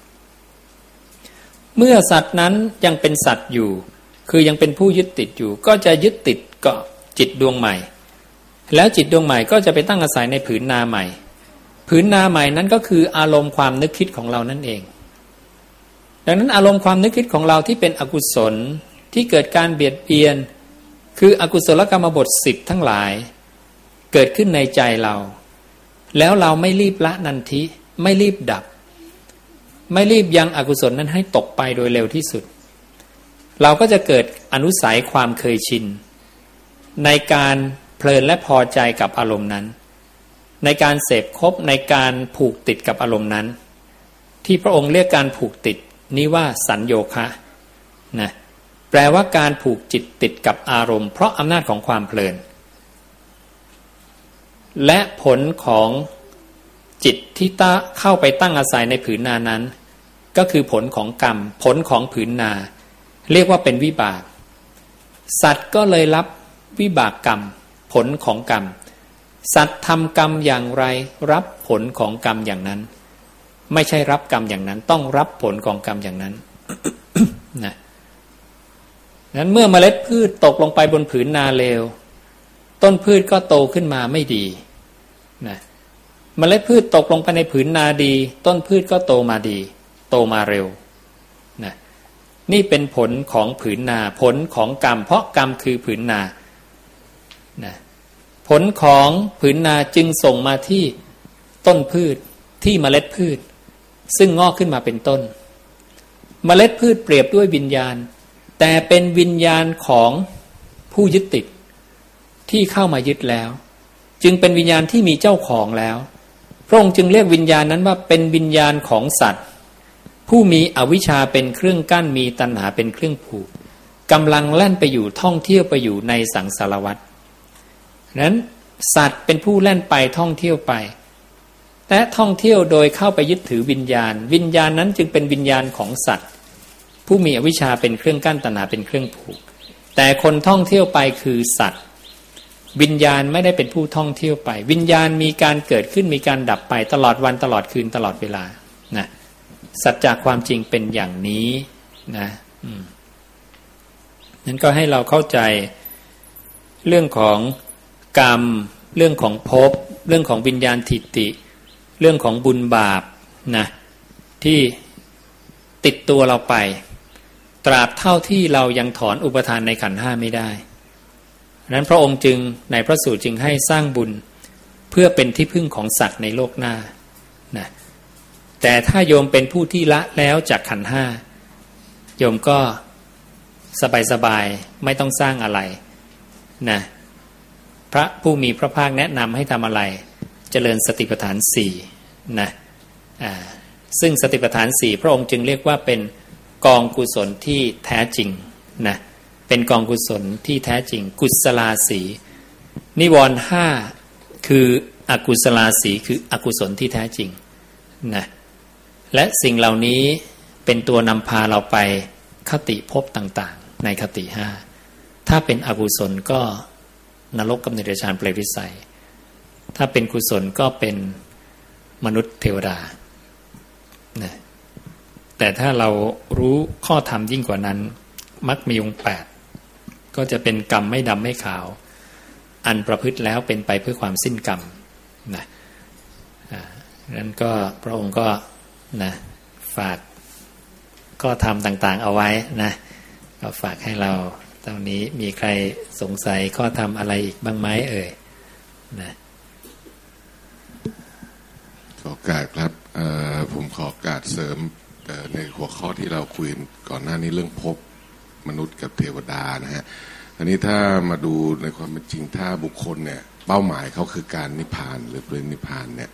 เมื่อสัตว์นั้นยังเป็นสัตว์อยู่คือยังเป็นผู้ยึดติดอยู่ก็จะยึดติดเกาะจิตดวงใหม่แล้วจิตดวงใหม่ก็จะไปตั้งอาศัยในผืนนาใหม่ผืนนาใหม่นั้นก็คืออารมณ์ความนึกคิดของเรานั่นเองดังนั้นอารมณ์ความนึกคิดของเราที่เป็นอกุศลที่เกิดการเบียดเบียนคืออกุศลกรรมบทสิบทั้งหลายเกิดขึ้นในใจเราแล้วเราไม่รีบละนันทิไม่รีบดับไม่รีบยังอกุศลนั้นให้ตกไปโดยเร็วที่สุดเราก็จะเกิดอนุสัยความเคยชินในการเพลินและพอใจกับอารมณ์นั้นในการเสพคบในการผูกติดกับอารมณ์นั้นที่พระองค์เรียกการผูกติดนี้ว่าสัญโยคะนะแปลว่าการผูกจิตติดกับอารมณ์เพราะอำนาจของความเพลินและผลของจิตที่ตะเข้าไปตั้งอาศัยในผืนนานั้นก็คือผลของกรรมผลของผืนนาเรียกว่าเป็นวิบากสัตว์ก็เลยรับวิบากกรรมผลของกรรมสัตว์ทำกรรมอย่างไรรับผลของกรรมอย่างนั้นไม่ใช่รับกรรมอย่างนั้นต้องรับผลของกรรมอย่างนั้น นะนั้นเมื่อเมล็ดพืชตกลงไปบนผืนนาเลวต้นพืชก็โตขึ้นมาไม่ดีนะเมล็ดพืชตกลงไปในผืนนาดีต้นพืชก็โตมาดีโตมาเร็วนะนี่เป็นผลของผืนนาผลของกรรมเพราะกรรมคือผืนนานะผลของผืนนาจึงส่งมาที่ต้นพืชที่เมล็ดพืชซึ่งงอกขึ้นมาเป็นต้นเมล็ดพืชเปรียบด้วยวิญญาณแต่เป็นวิญญาณของผู้ยึดติดที่เข้ามายึดแล้วจึงเป็นวิญญาณที่มีเจ้าของแล้วพระองค์จึงเรียกวิญญาณนั้นว่าเป็นวิญญาณของสัตว์ผู้มีอวิชชาเป็นเครื่องกั้นมีตัณหาเป็นเครื่องผูกกำลังแล่นไปอยู่ท่องเที่ยวไปอยู่ในสังสารวัฏนั้นสัตว์เป็นผู้แล่นไปท่องเที่ยวไปและท่องเที่ยวโดยเข้าไปยึดถือวิญญาณวิญญาณนั้นจึงเป็นวิญญาณของสัตว์ผู้มีอวิชชาเป็นเครื่องกั้นตัณหาเป็นเครื่องผูกแต่คนท่องเที่ยวไปคือสัตว์วิญญาณไม่ได้เป็นผู้ท่องเที่ยวไปวิญญาณมีการเกิดขึ้นมีการดับไปตลอดวันตลอดคืนตลอดเวลานะสัจจะความจริงเป็นอย่างนี้นะนั้นก็ให้เราเข้าใจเรื่องของกรรมเรื่องของภพเรื่องของวิญญาณทิฏฐิเรื่องของบุญบาปนะที่ติดตัวเราไปตราบเท่าที่เรายังถอนอุปทานในขันธ์ห้าไม่ได้นั้นพระองค์จึงในพระสูตรจึงให้สร้างบุญเพื่อเป็นที่พึ่งของสัตว์ในโลกหน้านะแต่ถ้าโยมเป็นผู้ที่ละแล้วจากขันธ์ห้าโยมก็สบายๆไม่ต้องสร้างอะไรนะพระผู้มีพระภาคแนะนำให้ทำอะไรเจริญสติปัฏฐานสี่นะอ่าซึ่งสติปัฏฐานสี่พระองค์จึงเรียกว่าเป็นกองกุศลที่แท้จริงนะเป็นกองกุศลที่แท้จริงกุศลาสีนิวรณ์ห้าคืออกุศลาสีคืออกุศลที่แท้จริงนะและสิ่งเหล่านี้เป็นตัวนำพาเราไปคติภพต่างๆในคติห้าถ้าเป็นอกุศลก็นรกกับเดรัจฉานเปรตวิสัยถ้าเป็นกุศลก็เป็นมนุษย์เทวดานะแต่ถ้าเรารู้ข้อธรรมยิ่งกว่านั้นมรรคมีองค์แปดก็จะเป็นกรรมไม่ดำไม่ขาวอันประพฤติแล้วเป็นไปเพื่อความสิ้นกรรมนะนั้นก็พระองค์ก็นะฝากก็ทำต่างๆเอาไว้นะก็ฝากให้เราตอนนี้มีใครสงสัยข้อธรรมอะไรอีกบ้างไหมเอ่ยนะขอโอกาสครับผมขอโอกาสเสริมในหัวข้อที่เราคุยก่อนหน้านี้เรื่องภพมนุษย์กับเทวดานะฮะอันนี้ถ้ามาดูในความเป็นจริงถ้าบุคคลเนี่ยเป้าหมายเขาคือการนิพพานหรือเป็นนิพพานเนี่ย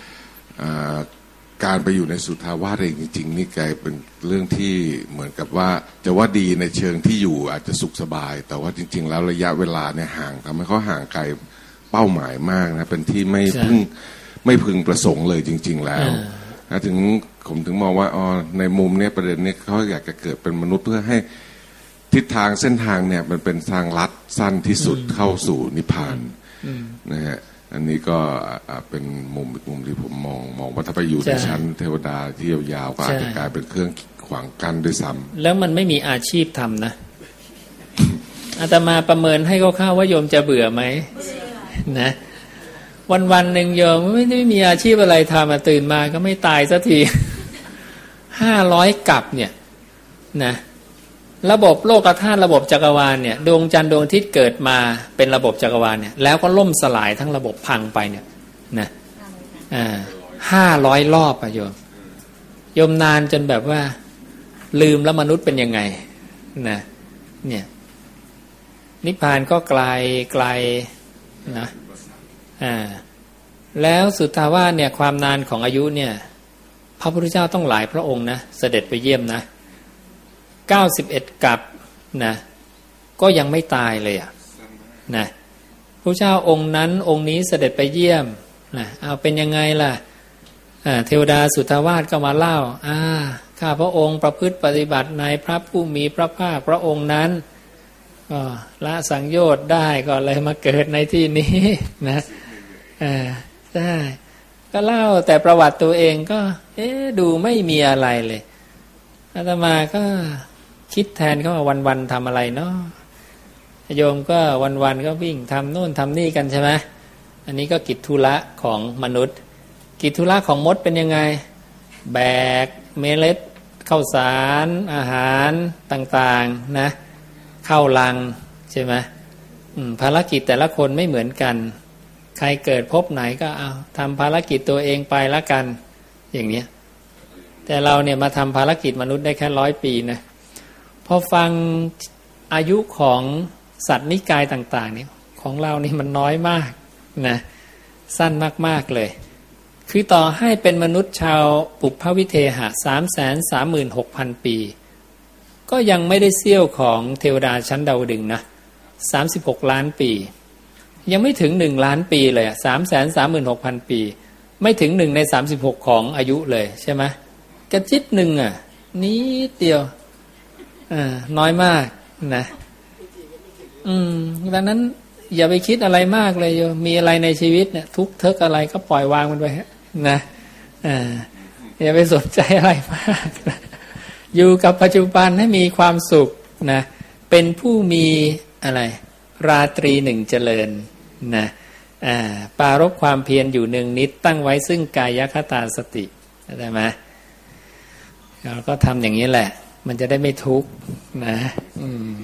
การไปอยู่ในสุทาวาสเองจริงๆนี่กลายเป็นเรื่องที่เหมือนกับว่าจะว่าดีในเชิงที่อยู่อาจจะสุขสบายแต่ว่าจริงๆแล้วระยะเวลาเนี่ยห่างทำให้เขาห่างไกลเป้าหมายมากนะเป็นที่ไม่พึ่งไม่พึงประสงค์เลยจริงๆแล้วนะถึงผมถึงมองว่าอ๋อในมุมเนี้ยประเด็นนี้เขาอยากจะเกิดเป็นมนุษย์เพื่อให้ทิศทางเส้นทางเนี่ยมันเป็นทางลัดสั้นที่สุดเข้าสู่นิพพานนะฮะอันนี้ก็เป็นมุมอีกมุมที่ผมมองมองว่าถ้าไปอยู่ในชั้นเทวดาที่ยาวๆก็อาจจะกลายเป็นเครื่องขวางกั้นด้วยซ้ำแล้วมันไม่มีอาชีพทำนะอาตมาประเมินให้คร่าวๆว่าโยมจะเบื่อไหมนะวันๆหนึ่งโยมไม่ได้มีอาชีพอะไรทำตื่นมาก็ไม่ตายสักทีห้าร้อยกับเนี่ยนะระบบโลกธาตุระบบจักรวาลเนี่ยดวงจันทร์ดวงอาทิตย์เกิดมาเป็นระบบจักรวาลเนี่ยแล้วก็ล่มสลายทั้งระบบพังไปเนี่ยนะอ่าห้าร้อยรอบอะโยมโยมนานจนแบบว่าลืมแล้วมนุษย์เป็นยังไงนะเนี่ยนิพพานก็ไกลไกลนะอ่าแล้วสุทธาวาสเนี่ยความนานของอายุเนี่ยพระพุทธเจ้าต้องหลายพระองค์นะเสด็จไปเยี่ยมนะเก้าสิบเอ็ดกับนะก็ยังไม่ตายเลยอ่ะนะพระเจ้าองค์นั้นองค์นี้เสด็จไปเยี่ยมนะเอาเป็นยังไงล่ะอ่าเทวดาสุทธาวาสก็มาเล่าอ่าข้าพระองค์ประพฤติปฏิบัติในพระผู้มีพระภาคพระองค์นั้นก็ละสังโยชน์ได้ก็เลยมาเกิดในที่นี้นะอ่าใช่ก็เล่าแต่ประวัติตัวเองก็เอ๊ะดูไม่มีอะไรเลยอาตมาก็คิดแทนเขาว่าวันๆทำอะไรเนาะโยมก็วันๆก็วิ่งทำโน่นทำนี่กันใช่ไหมอันนี้ก็กิจธุระของมนุษย์กิจธุระของมดเป็นยังไงแบกเมล็ดข้าวสารอาหารต่างๆนะเข้าลังใช่ไหมภารกิจแต่ละคนไม่เหมือนกันใครเกิดพบไหนก็เอาทำภารกิจตัวเองไปละกันอย่างเนี้ยแต่เราเนี่ยมาทำภารกิจมนุษย์ได้แค่ร้อยปีนะพอฟังอายุของสัตว์นิกายต่างๆเนี่ยของเรานี่มันน้อยมากนะสั้นมากๆเลยคือต่อให้เป็นมนุษย์ชาวปุพพวิเทหะสามแสนสามหมื่นหกพันปีก็ยังไม่ได้เสี้ยวของเทวดาชั้นดาวดึงส์นะสามสิบหกล้านปียังไม่ถึงหนึ่งล้านปีเลยสามแสนสามหมื่นหกพันปีไม่ถึงหนึ่งในสามสิบหกของอายุเลยใช่ไหมกระจิตหนึ่งอ่ะนิดเดียวอ่าน้อยมากนะอืมดังนั้นอย่าไปคิดอะไรมากเลยโยมีอะไรในชีวิตเนี่ยทุกข์เทิกอะไรก็ปล่อยวางมันไปนะอ่าอย่าไปสนใจอะไรมากนะอยู่กับปัจจุบันให้มีความสุขนะเป็นผู้มีอะไรราตรีหนึ่งเจริญนะอ่าปรารภความเพียรอยู่หนึ่งนิดตั้งไว้ซึ่งกายคตาสติได้ไหมเราก็ทำอย่างนี้แหละมันจะได้ไม่ทุกข์นะอืม